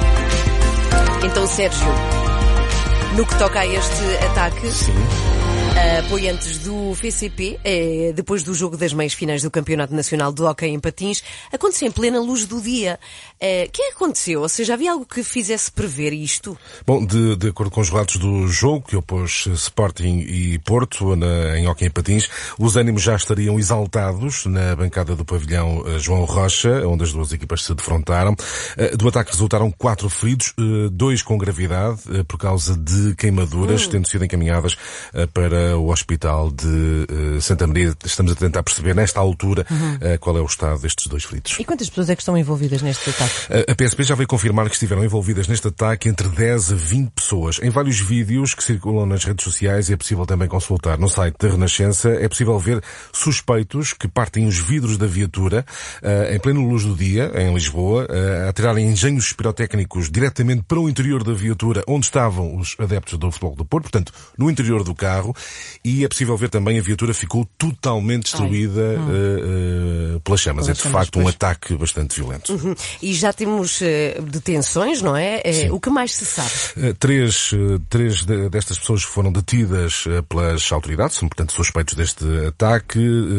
S3: Então, Sérgio, no que toca a este ataque, Apoiantes do FCP, depois do jogo das meias finais do Campeonato Nacional de Hóquei em Patins, aconteceu em plena luz do dia. O que aconteceu? Ou seja, havia algo que fizesse prever isto?
S5: Bom, de acordo com os relatos do jogo, que opôs Sporting e Porto em Hóquei em Patins, os ânimos já estariam exaltados na bancada do pavilhão João Rocha, onde as duas equipas se defrontaram. Do ataque resultaram 4 feridos, 2 com gravidade, por causa de queimaduras, tendo sido encaminhadas para o Hospital de Santa Maria. Estamos a tentar perceber, nesta altura, qual é o estado destes 2 feridos.
S11: E quantas pessoas é que estão envolvidas neste ataque?
S5: A PSP já veio confirmar que estiveram envolvidas neste ataque entre 10 a 20 pessoas. Em vários vídeos que circulam nas redes sociais, e é possível também consultar no site da Renascença, é possível ver suspeitos que partem os vidros da viatura em pleno luz do dia, em Lisboa, a tirarem engenhos pirotécnicos diretamente para o interior da viatura onde estavam os adeptos do Futebol do Porto, portanto, no interior do carro, e é possível ver também a viatura ficou totalmente destruída pelas chamas. É de facto um ataque bastante violento.
S3: E já temos detenções, não é? O que mais se sabe?
S5: Três destas pessoas foram detidas pelas autoridades, são portanto suspeitos deste ataque.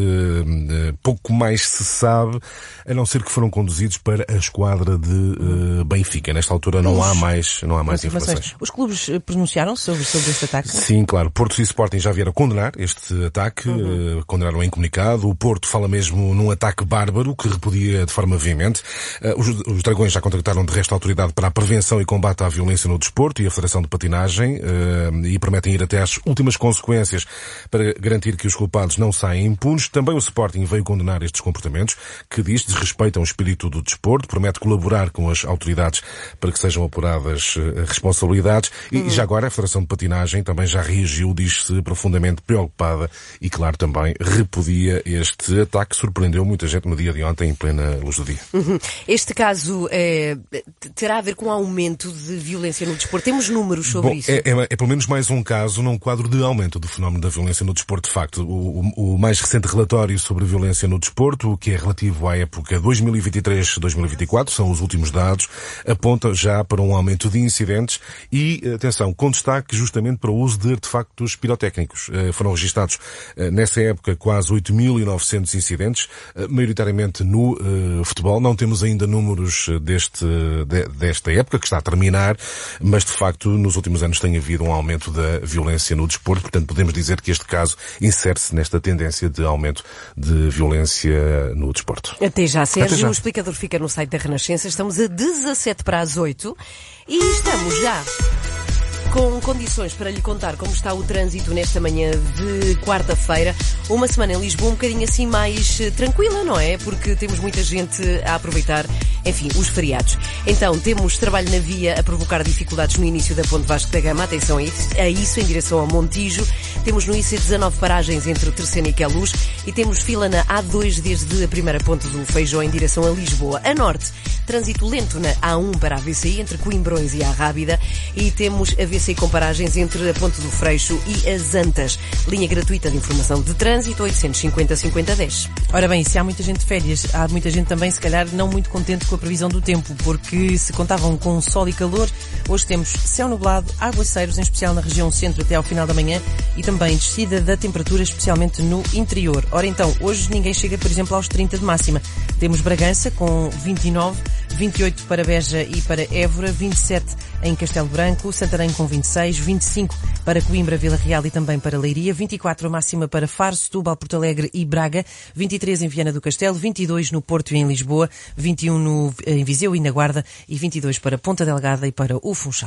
S5: Pouco mais se sabe, a não ser que foram conduzidos para a esquadra de Benfica. Nesta altura não há mais informações.
S11: Os clubes pronunciaram sobre este ataque?
S5: Sim, claro. Porto e Sporting já vieram condenar este ataque, condenaram em comunicado. O Porto fala mesmo num ataque bárbaro que repudia de forma veemente. Os Dragões já contactaram de resto a autoridade para a prevenção e combate à violência no desporto e a Federação de Patinagem e prometem ir até às últimas consequências para garantir que os culpados não saem impunes. Também o Sporting veio condenar estes comportamentos, que diz desrespeitam o espírito do desporto, promete colaborar com as autoridades para que sejam apuradas responsabilidades e já agora a Federação de Patinagem também já reagiu, diz-se profundamente preocupada e, claro, também repudia este ataque. Surpreendeu muita gente no dia de ontem, em plena luz do dia.
S3: Este caso terá a ver com um aumento de violência no desporto? Temos números sobre isso?
S5: É pelo menos mais um caso num quadro de aumento do fenómeno da violência no desporto. De facto, o mais recente relatório sobre violência no desporto, que é relativo à época 2023-2024, são os últimos dados, aponta já para um aumento de incidentes e, atenção, com destaque justamente para o uso de artefactos pirotécnicos. Foram registados nessa época quase 8.900 incidentes, maioritariamente no futebol. Não temos ainda números desta época, que está a terminar, mas de facto nos últimos anos tem havido um aumento da violência no desporto, portanto podemos dizer que este caso insere-se nesta tendência de aumento de violência no desporto.
S3: Até já, Sérgio. O explicador fica no site da Renascença. Estamos a 17 para as 8 e estamos já com condições para lhe contar como está o trânsito nesta manhã de quarta-feira. Uma semana em Lisboa um bocadinho assim mais tranquila, não é? Porque temos muita gente a aproveitar, enfim, os feriados. Então, temos trabalho na via a provocar dificuldades no início da Ponte Vasco da Gama. Atenção a isso, em direção ao Montijo. Temos no IC 19 paragens entre o Terceiro e Queluz e temos fila na A2 desde a primeira ponte do Feijó em direção a Lisboa. A norte, trânsito lento na A1 para a VCI entre Coimbrões e a Rábida e temos a VCI com paragens entre a Ponte do Freixo e as Antas. Linha gratuita de informação de trânsito 850-50-10.
S11: Ora bem, se há muita gente de férias, há muita gente também, se calhar, não muito contente com a previsão do tempo, porque se contavam com sol e calor, hoje temos céu nublado, aguaceiros, em especial na região centro até ao final da manhã, e também descida da temperatura, especialmente no interior. Ora então, hoje ninguém chega, por exemplo, aos 30 de máxima. Temos Bragança com 29, 28 para Beja e para Évora, 27 em Castelo Branco, Santarém com 26, 25 para Coimbra, Vila Real e também para Leiria, 24 a máxima para Faro, Setúbal, Porto Alegre e Braga, 23 em Viana do Castelo, 22 no Porto e em Lisboa, 21 em Viseu e na Guarda e 22 para Ponta Delgada e para o Funchal.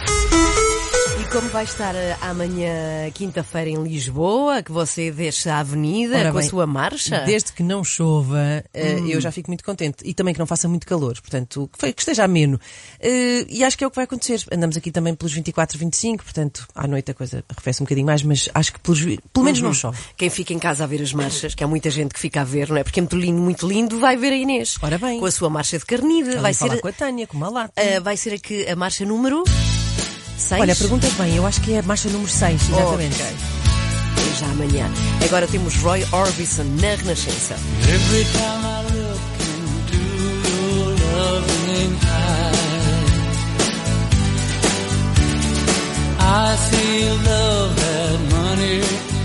S3: E como vai estar amanhã, quinta-feira, em Lisboa, que você deixa a avenida com a sua marcha?
S11: Desde que não chova, eu já fico muito contente. E também que não faça muito calor, portanto, que esteja ameno. E acho que é o que vai acontecer. Andamos aqui também pelos 24, 25, portanto, à noite a coisa arrefece um bocadinho mais, mas acho que pelo menos não chove.
S3: Quem fica em casa a ver as marchas, que há muita gente que fica a ver, não é? Porque é muito lindo, vai ver a Inês.
S11: Ora bem.
S3: Com a sua marcha de carnida.
S11: Vai ser com a Tânia, com uma lata.
S3: Vai ser a marcha número 6?
S11: Olha, perguntas bem, eu acho que é a marcha número 6, exatamente.
S3: Okay. Já amanhã. Agora temos Roy Orbison na Renascença.
S16: Every time I look into your loving eyes, I see love that money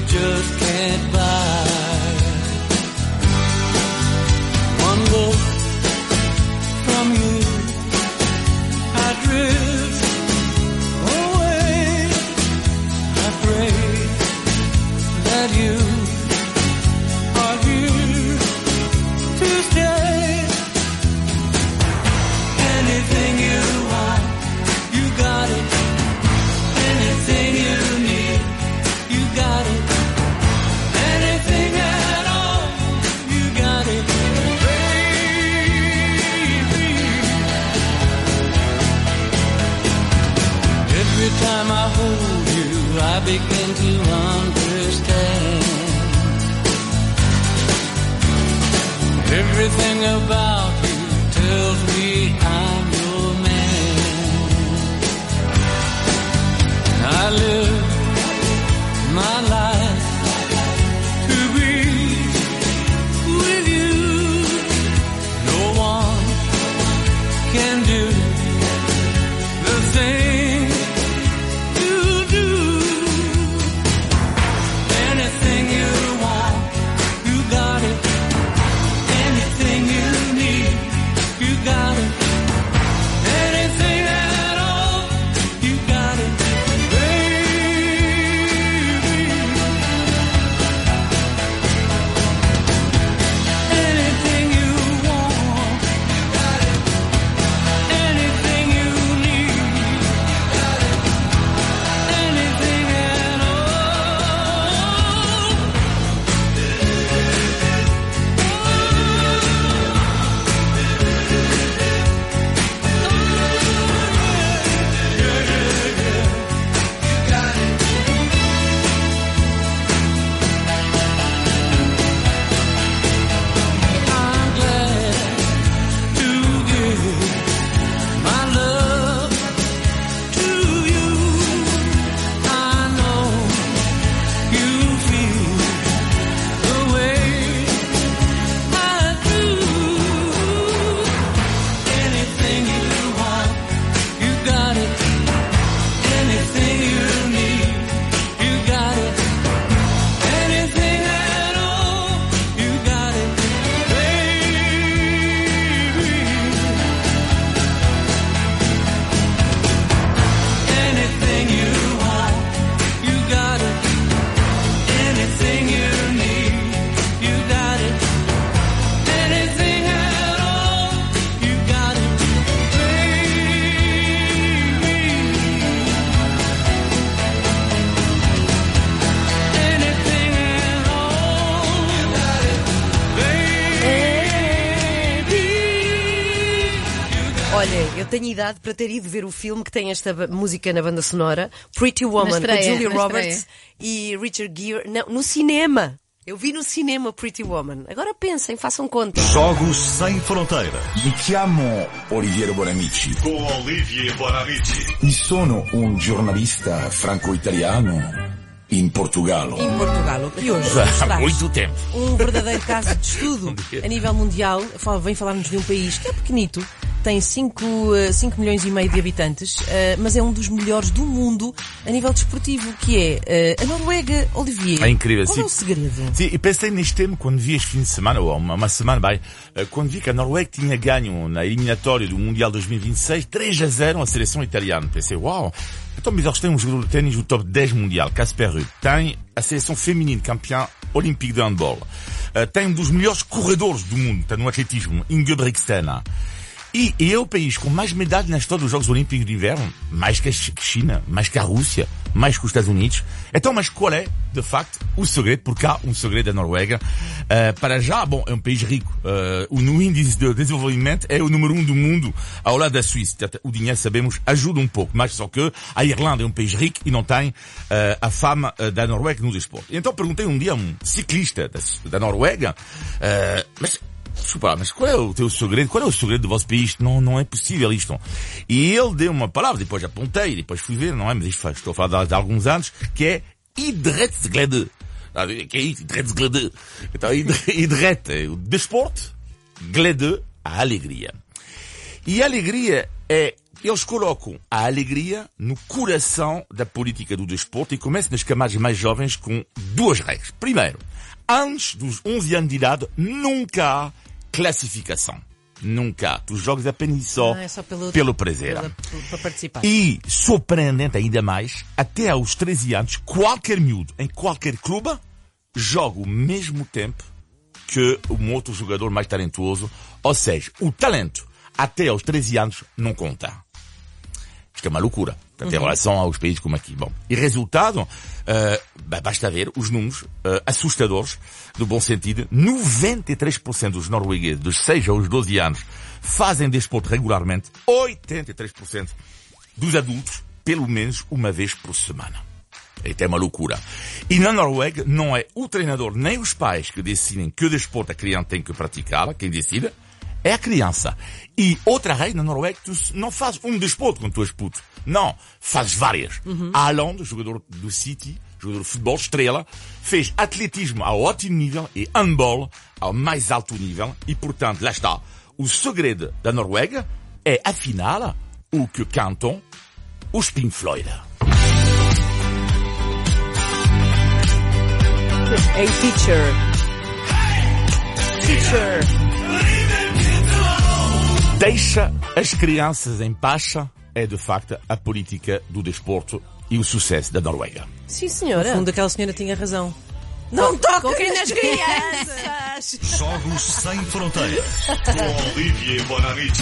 S16: Everything about you tells me I'm your man. I live my life to be with you. No one can do the thing you do. Anything you want, you got it. Anything you need, you got it. Anything at all, you got it, baby. Anything you want, you got it. Anything you need, you got it. Anything at all. I'm glad to give my love to you. I know you feel the way I do. Anything you want, you got it. Anything you need, you got it. Anything at all, you got it, baby. Anything you want, you got it. Anything you need, you got it. Anything at all, you got it, baby. Anything at all, you got it, baby.
S3: Olha, eu tenho idade para ter ido ver o filme que tem esta música na banda sonora, Pretty Woman,
S14: Na estreia,
S3: com Julia
S14: na
S3: Roberts e Richard Gere. Não, no cinema. Eu vi no cinema Pretty Woman. Agora pensem, façam conta.
S7: Jogos Sem Fronteiras.
S8: Mi chiamo Oliviero Bonamici.
S7: Com Olivier Bonamici.
S8: E sono un giornalista franco-italiano in Portugal.
S11: Em Portugal, e hoje
S7: Há muito tempo.
S11: um verdadeiro caso de estudo a nível mundial. Vem falar-nos de um país que é pequenito, tem 5 milhões e meio de habitantes, mas é um dos melhores do mundo a nível desportivo, que é a Noruega. Olivier,
S9: é incrível.
S11: qual é o segredo?
S9: Sim, e pensei neste tema quando vi este fim de semana, ou uma semana, quando vi que a Noruega tinha ganho na eliminatória do Mundial 2026 3-0 a seleção italiana. Pensei, uau! Então, mas eles têm um jogador de ténis do top 10 mundial, Casper Ruud. Tem a seleção feminina campeã olímpica de handball. Tem um dos melhores corredores do mundo, está no atletismo, Ingebrigtsen. E é o país com mais medalhas na história dos Jogos Olímpicos de Inverno, mais que a China, mais que a Rússia, mais que os Estados Unidos. Então, mas qual é, de facto, o segredo? Porque há um segredo da Noruega. Para já, bom, é um país rico. No índice de desenvolvimento é o número 1 do mundo, ao lado da Suíça. O dinheiro, sabemos, ajuda um pouco, mas só que a Irlanda é um país rico e não tem a fama da Noruega no desporto. Então perguntei um dia a um ciclista da Noruega, mas qual é o teu segredo? Qual é o segredo do vosso país? Não é possível isto. E ele deu uma palavra, depois apontei, depois fui ver, não é? Mas isto estou a falar de alguns anos, que é idrettsglede. Que é isso? Idrettsglede. Então, idrett é o desporto, glede, a alegria. E a alegria é, eles colocam a alegria no coração da política do desporto e começam nas camadas mais jovens com 2 regras. Primeiro, antes dos 11 anos de idade, nunca há classificação. Nunca. Tu jogas apenas só pelo prazer.
S11: Para participar.
S9: E, surpreendente ainda mais, até aos 13 anos, qualquer miúdo, em qualquer clube, joga o mesmo tempo que um outro jogador mais talentoso. Ou seja, o talento, até aos 13 anos, não conta. Isto é uma loucura. Em relação aos países como aqui. Bom, e resultado, basta ver os números assustadores, do bom sentido. 93% dos noruegueses dos 6 aos 12 anos fazem desporto regularmente. 83% dos adultos, pelo menos uma vez por semana. é uma loucura. E na Noruega não é o treinador nem os pais que decidem que desporto a criança tem que praticar, quem decide é a criança. E outra regra na Noruega, tu não fazes um desporto quando tu és puto. Não, fazes várias. Haaland, jogador do City, jogador de futebol, estrela, fez atletismo ao ótimo nível e handball ao mais alto nível. E, portanto, lá está. O segredo da Noruega é, afinal, o que cantam os Pink Floyd.
S3: Hey, teacher.
S9: Deixa as crianças em paz é, de facto, a política do desporto e o sucesso da Noruega.
S3: Sim, senhora.
S11: No fundo, aquela senhora tinha razão.
S3: Não toquem nas crianças!
S7: Jogos Sem Fronteiras, com Olivia Bonamici.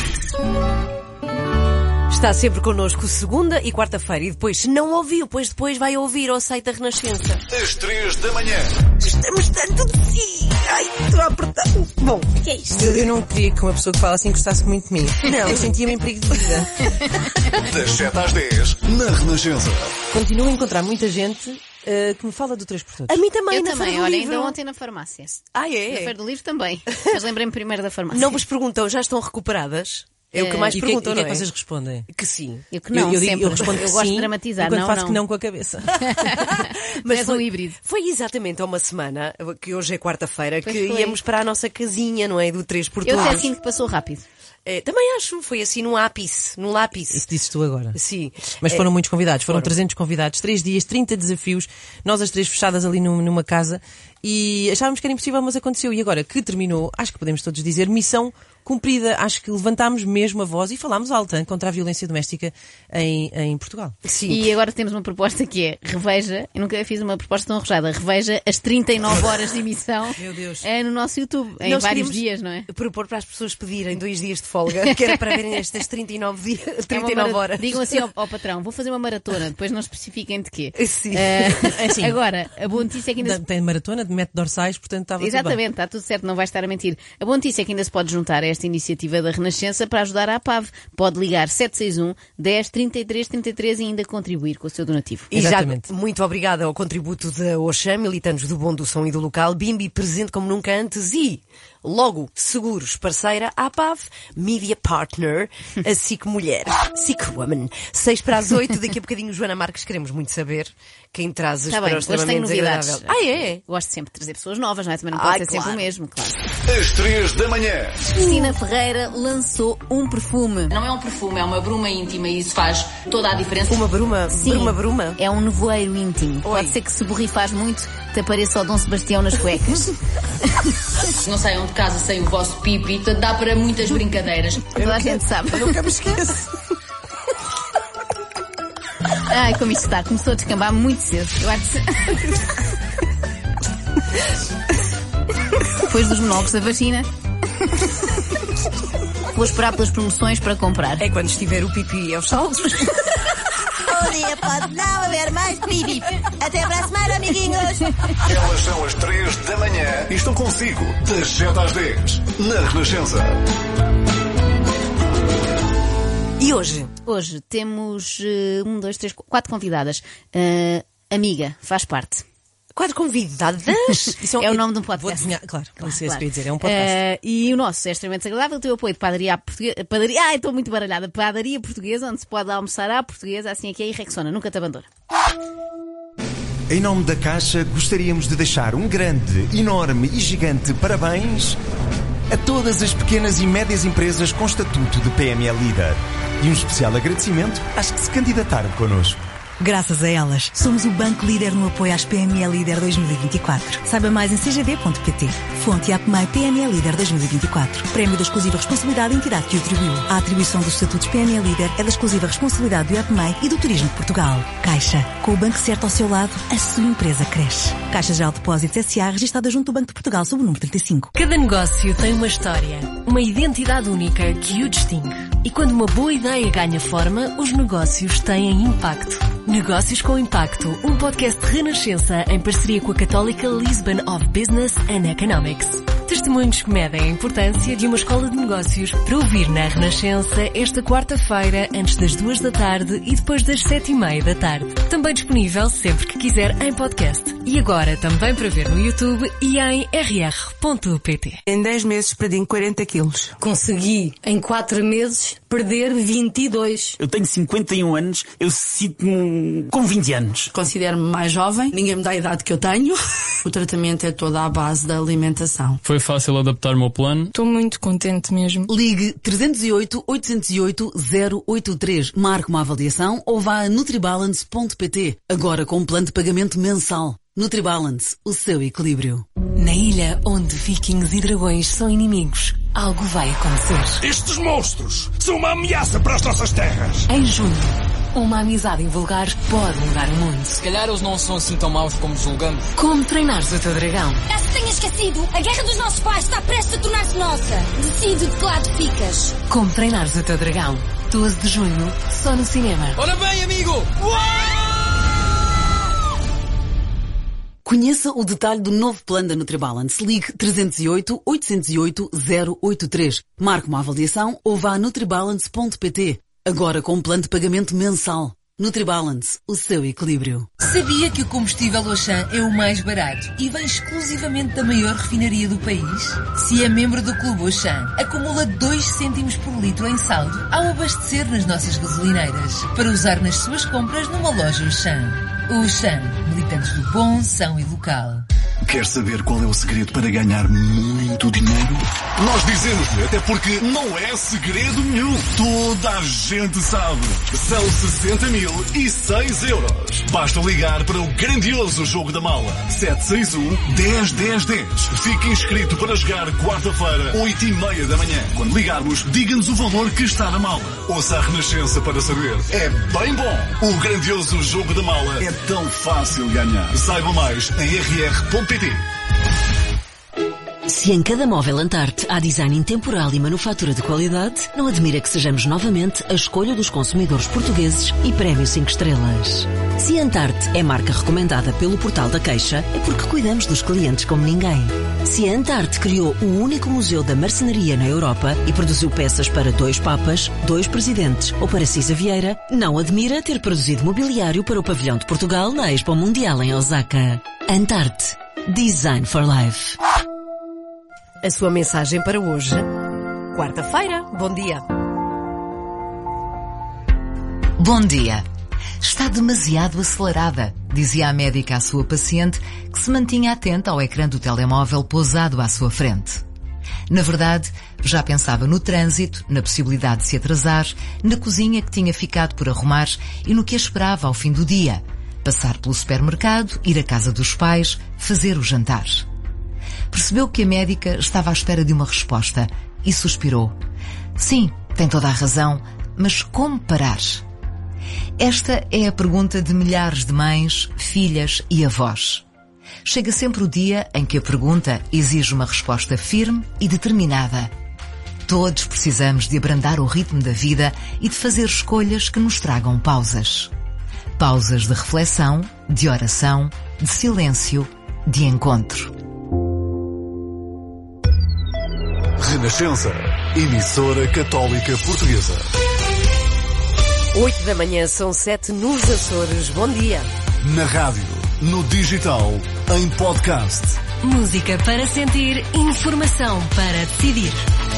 S3: Está sempre connosco segunda e quarta-feira. E depois, se não ouviu, depois vai ouvir ao site da Renascença.
S7: Às 3 da manhã.
S3: Estamos tanto de si. Ai, estou a apertar. Bom, o que é isto?
S11: Eu não queria que uma pessoa que fala assim gostasse muito de mim.
S3: Não.
S11: Eu sentia-me em perigo de vida.
S7: Das 7 às 10, na Renascença.
S11: Continuo a encontrar muita gente que me fala do 3 por Todos.
S3: A mim também,
S14: Eu
S3: na
S14: também,
S3: Feira do
S14: olha,
S3: Livro.
S14: ainda ontem na farmácia.
S3: Ah,
S14: Na
S3: é?
S14: Feira do Livro também. Mas lembrei-me primeiro da farmácia.
S3: Não vos perguntam, já estão recuperadas? É o que mais
S11: E
S3: perguntam,
S11: o que é
S3: não
S11: que
S3: é?
S11: vocês respondem?
S3: Que sim.
S14: Eu que não, sempre.
S11: Eu respondo que
S14: eu gosto
S11: sim,
S14: de dramatizar,
S11: enquanto
S14: não,
S11: faço
S14: não.
S11: que não com a cabeça.
S3: Mas
S14: És um híbrido.
S3: Foi exatamente há uma semana, que hoje é quarta-feira,
S14: Pois
S3: que
S14: foi.
S3: íamos para a nossa casinha, não é? Do 3 por
S14: Eu
S3: Todos.
S14: até sinto que passou rápido.
S3: Também acho, foi assim num lápis.
S11: Isso dizes tu agora.
S3: Sim.
S11: Mas foram muitos convidados, foram 300 convidados, 3 dias, 30 desafios, nós as 3 fechadas ali numa casa e achávamos que era impossível, mas aconteceu. E agora que terminou, acho que podemos todos dizer, missão cumprida. Acho que levantámos mesmo a voz e falámos alta contra a violência doméstica em Portugal.
S3: Sim.
S14: E agora temos uma proposta que é, reveja, eu nunca fiz uma proposta tão arrojada, reveja as 39 horas de emissão
S11: Meu Deus.
S14: no nosso YouTube, em
S3: Nós
S14: vários
S3: queríamos
S14: dias, não é?
S3: propor para as pessoas pedirem 2 dias de folga, que era para verem estas 39 horas.
S14: Digam assim ao patrão, vou fazer uma maratona, depois não especifiquem de quê.
S3: Sim.
S11: Assim,
S14: Agora, a boa notícia é que ainda se...
S11: Tem maratona de método dorsais, portanto estava tudo bem.
S14: Exatamente, está tudo certo, não vai estar a mentir. A boa notícia é que ainda se pode juntar a esta iniciativa da Renascença para ajudar a APAV. Pode ligar 761 10 33 33 e ainda contribuir com o seu donativo.
S11: Exatamente.
S3: Muito obrigada ao contributo da Oxam, militantes do bom, do som e do local, Bimbi presente como nunca antes e... Logo, Seguros, parceira, APAV, Media Partner, a SIC Mulher, SIC Woman. 6 para as 8, daqui a bocadinho, Joana Marques, queremos muito saber quem traz
S14: Está
S3: para
S14: bem,
S3: o
S14: hoje tem
S3: extremamente
S14: novidades.
S3: desagradável. Ah, é?
S14: Gosto sempre de trazer pessoas novas, não é? Também não pode ser sempre
S3: claro.
S14: o mesmo, claro.
S7: Às 3 da manhã.
S14: Cristina Ferreira lançou um perfume.
S1: Não é um perfume, é uma bruma íntima e isso faz toda a diferença.
S3: Uma bruma?
S14: Sim,
S3: Bruma?
S14: é um nevoeiro íntimo. Pode ser que se borrifas muito, te apareça o Dom Sebastião nas cuecas.
S1: Não saiam de casa sem o vosso pipi, portanto dá para muitas brincadeiras.
S14: Toda a gente sabe.
S3: Eu nunca me esqueço.
S14: Ai, como isto está. Começou a descambar muito cedo. Eu acho que... Depois dos monólogos da vagina. Vou esperar pelas promoções para comprar.
S3: É quando estiver o pipi aos saltos.
S10: Bom dia, pode não haver mais pipi. Até para a semana, amiguinhos.
S7: Elas são as 3 da manhã e estão consigo das 7 às 10, na Renascença.
S3: E hoje?
S14: Hoje temos 1, 2, 3, 4 convidadas. Amiga, faz parte.
S3: 4 convidadas?
S14: Isso é o nome de um podcast.
S11: Vou desenhar, claro, isso é isso que eu ia dizer, é um
S14: podcast.
S11: podcast.
S14: E o nosso é extremamente agradável, tem o apoio de Padaria Portuguesa. Ai, estou muito baralhada. Padaria Portuguesa, onde se pode almoçar à portuguesa, assim aqui é e Rexona, nunca te abandona.
S12: Em nome da Caixa, gostaríamos de deixar um grande, enorme e gigante parabéns a todas as pequenas e médias empresas com estatuto de PME Líder. E um especial agradecimento às que se candidataram connosco.
S13: Graças a elas, somos o banco líder no apoio às PME Líder 2024. Saiba mais em cgd.pt. Fonte APMEI PME Líder 2024. Prémio da exclusiva responsabilidade da entidade que o atribuiu. A atribuição dos estatutos PME Líder é da exclusiva responsabilidade do APMEI e do Turismo de Portugal. Caixa. Com o banco certo ao seu lado, a sua empresa cresce. Caixa Geral de Depósitos S.A. registada junto do Banco de Portugal sob o número 35.
S17: Cada negócio tem uma história, uma identidade única que o distingue. E quando uma boa ideia ganha forma, os negócios têm impacto. Negócios com Impacto, um podcast de Renascença em parceria com a Católica Lisbon of Business and Economics. Testemunhos que medem a importância de uma escola de negócios para ouvir na Renascença esta quarta-feira, antes das 2 da tarde e depois das 7:30 da tarde. Também disponível sempre que quiser em podcast. E agora também para ver no YouTube e em rr.pt.
S15: Em 10 meses perdi 40 quilos.
S18: Consegui, em 4 meses, perder 22.
S19: Eu tenho 51 anos, eu sinto-me com 20 anos.
S18: Considero-me mais jovem, ninguém me dá a idade que eu tenho. O tratamento é toda à base da alimentação.
S20: Foi fácil adaptar-me ao plano.
S22: Estou muito contente mesmo.
S26: Ligue 308-808-083. Marque uma avaliação ou vá a nutribalance.pt. Agora com um plano de pagamento mensal. Nutribalance, o seu equilíbrio.
S17: Na ilha onde vikings e dragões são inimigos, algo vai acontecer.
S27: Estes monstros são uma ameaça para as nossas terras.
S17: Em junho, uma amizade invulgar pode mudar o mundo.
S28: Se calhar eles não são assim tão maus como julgamos.
S17: Como treinares o teu dragão?
S29: Caso tenha esquecido, a guerra dos nossos pais está prestes a tornar-se nossa. Decide de que lado ficas.
S17: Como treinares o teu dragão? 12 de junho, só no cinema.
S28: Ora bem, amigo! Uau!
S26: Conheça o detalhe do novo plano da Nutribalance. Ligue 308-808-083. Marque uma avaliação ou vá a nutribalance.pt. Agora com um plano de pagamento mensal. Nutribalance, o seu equilíbrio.
S1: Sabia que o combustível Auchan é o mais barato e vem exclusivamente da maior refinaria do país? Se é membro do Clube Auchan, acumula 2 cêntimos por litro em saldo ao abastecer nas nossas gasolineiras, para usar nas suas compras numa loja Auchan. Auchan, militantes do bom, são e local.
S7: Quer saber qual é o segredo para ganhar muito dinheiro? Nós dizemos-lhe, até porque não é segredo nenhum. Toda a gente sabe. São 60.006 euros. Basta ligar para o grandioso jogo da mala. 761-10-10-10. Fique inscrito para jogar quarta-feira, 8:30 da manhã. Quando ligarmos, diga-nos o valor que está na mala. Ouça a Renascença para saber. É bem bom. O grandioso jogo da mala é tão fácil ganhar. Saiba mais em rr.pt.
S23: Se em cada móvel Antarte há design intemporal e manufatura de qualidade, não admira que sejamos novamente a escolha dos consumidores portugueses e prémio 5 estrelas. Se Antarte é marca recomendada pelo Portal da Queixa, é porque cuidamos dos clientes como ninguém. Se a Antarte criou o único museu da marcenaria na Europa e produziu peças para 2 papas, 2 presidentes ou para Cisa Vieira, não admira ter produzido mobiliário para o pavilhão de Portugal na Expo Mundial em Osaka. Antarte. Design for Life.
S3: A sua mensagem para hoje, quarta-feira. Bom dia.
S30: Bom dia. Está demasiado acelerada, dizia a médica à sua paciente, que se mantinha atenta ao ecrã do telemóvel pousado à sua frente. Na verdade, já pensava no trânsito, na possibilidade de se atrasar, na cozinha que tinha ficado por arrumar e no que a esperava ao fim do dia. Passar pelo supermercado, ir à casa dos pais, fazer o jantar. Percebeu que a médica estava à espera de uma resposta e suspirou. Sim, tem toda a razão, mas como parar? Esta é a pergunta de milhares de mães, filhas e avós. Chega sempre o dia em que a pergunta exige uma resposta firme e determinada. Todos precisamos de abrandar o ritmo da vida e de fazer escolhas que nos tragam pausas. Pausas de reflexão, de oração, de silêncio, de encontro.
S2: Renascença, emissora católica portuguesa.
S3: 8 da manhã, são 7 nos Açores. Bom dia.
S2: Na rádio, no digital, em podcast.
S17: Música para sentir, informação para decidir.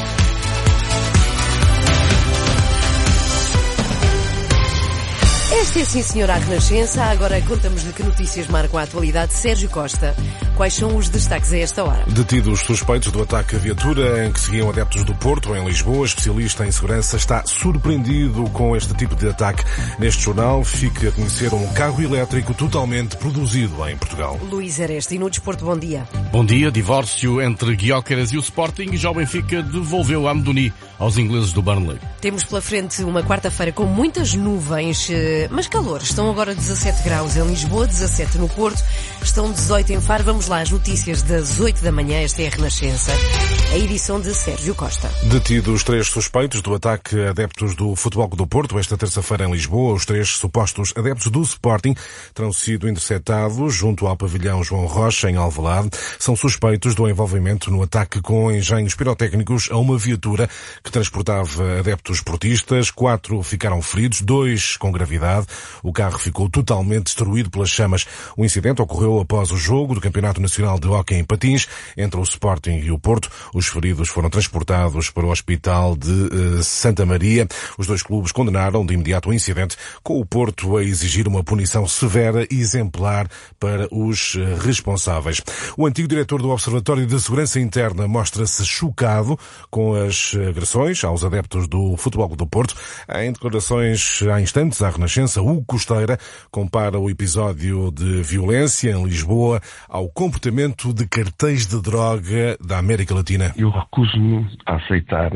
S3: Esta é sim, senhora, a Renascença. Agora contamos-lhe que notícias marcam a atualidade. Sérgio Costa, quais são os destaques a esta hora?
S5: Detidos suspeitos do ataque à viatura em que seguiam adeptos do Porto, em Lisboa, especialista em segurança, está surpreendido com este tipo de ataque. Neste jornal fica a conhecer um carro elétrico totalmente produzido em Portugal.
S3: Luís Aresta, e no desporto, bom dia.
S6: Bom dia. Divórcio entre Guióqueras e o Sporting. Já o Benfica devolveu a Amdoni aos ingleses do Burnley.
S3: Temos pela frente uma quarta-feira com muitas nuvens, mas calor. Estão agora 17 graus em Lisboa, 17 no Porto, estão 18 em Faro. Vamos lá, as notícias das 8 da manhã. Esta é a Renascença, a edição de Sérgio Costa.
S5: Detidos 3 suspeitos do ataque a adeptos do Futebol Clube do Porto esta terça-feira em Lisboa. Os 3 supostos adeptos do Sporting terão sido interceptados junto ao pavilhão João Rocha, em Alvalade. São suspeitos do envolvimento no ataque com engenhos pirotécnicos a uma viatura que transportava adeptos portistas. 4 ficaram feridos, 2 com gravidade. O carro ficou totalmente destruído pelas chamas. O incidente ocorreu após o jogo do Campeonato Nacional de Hóquei em patins entre o Sporting e o Porto. Os feridos foram transportados para o Hospital de Santa Maria. Os 2 clubes condenaram de imediato o incidente, com o Porto a exigir uma punição severa e exemplar para os responsáveis. O antigo diretor do Observatório de Segurança Interna mostra-se chocado com as agressões aos adeptos do Futebol Clube do Porto. Em declarações há instantes à Renascença, Hugo Costeira compara o episódio de violência em Lisboa ao comportamento de cartéis de droga da América Latina.
S4: Eu recuso-me a aceitar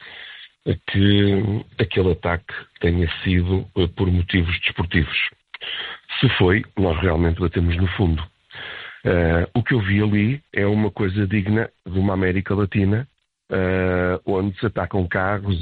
S4: que aquele ataque tenha sido por motivos desportivos. Se foi, nós realmente batemos no fundo. O que eu vi ali é uma coisa digna de uma América Latina, onde se atacam carros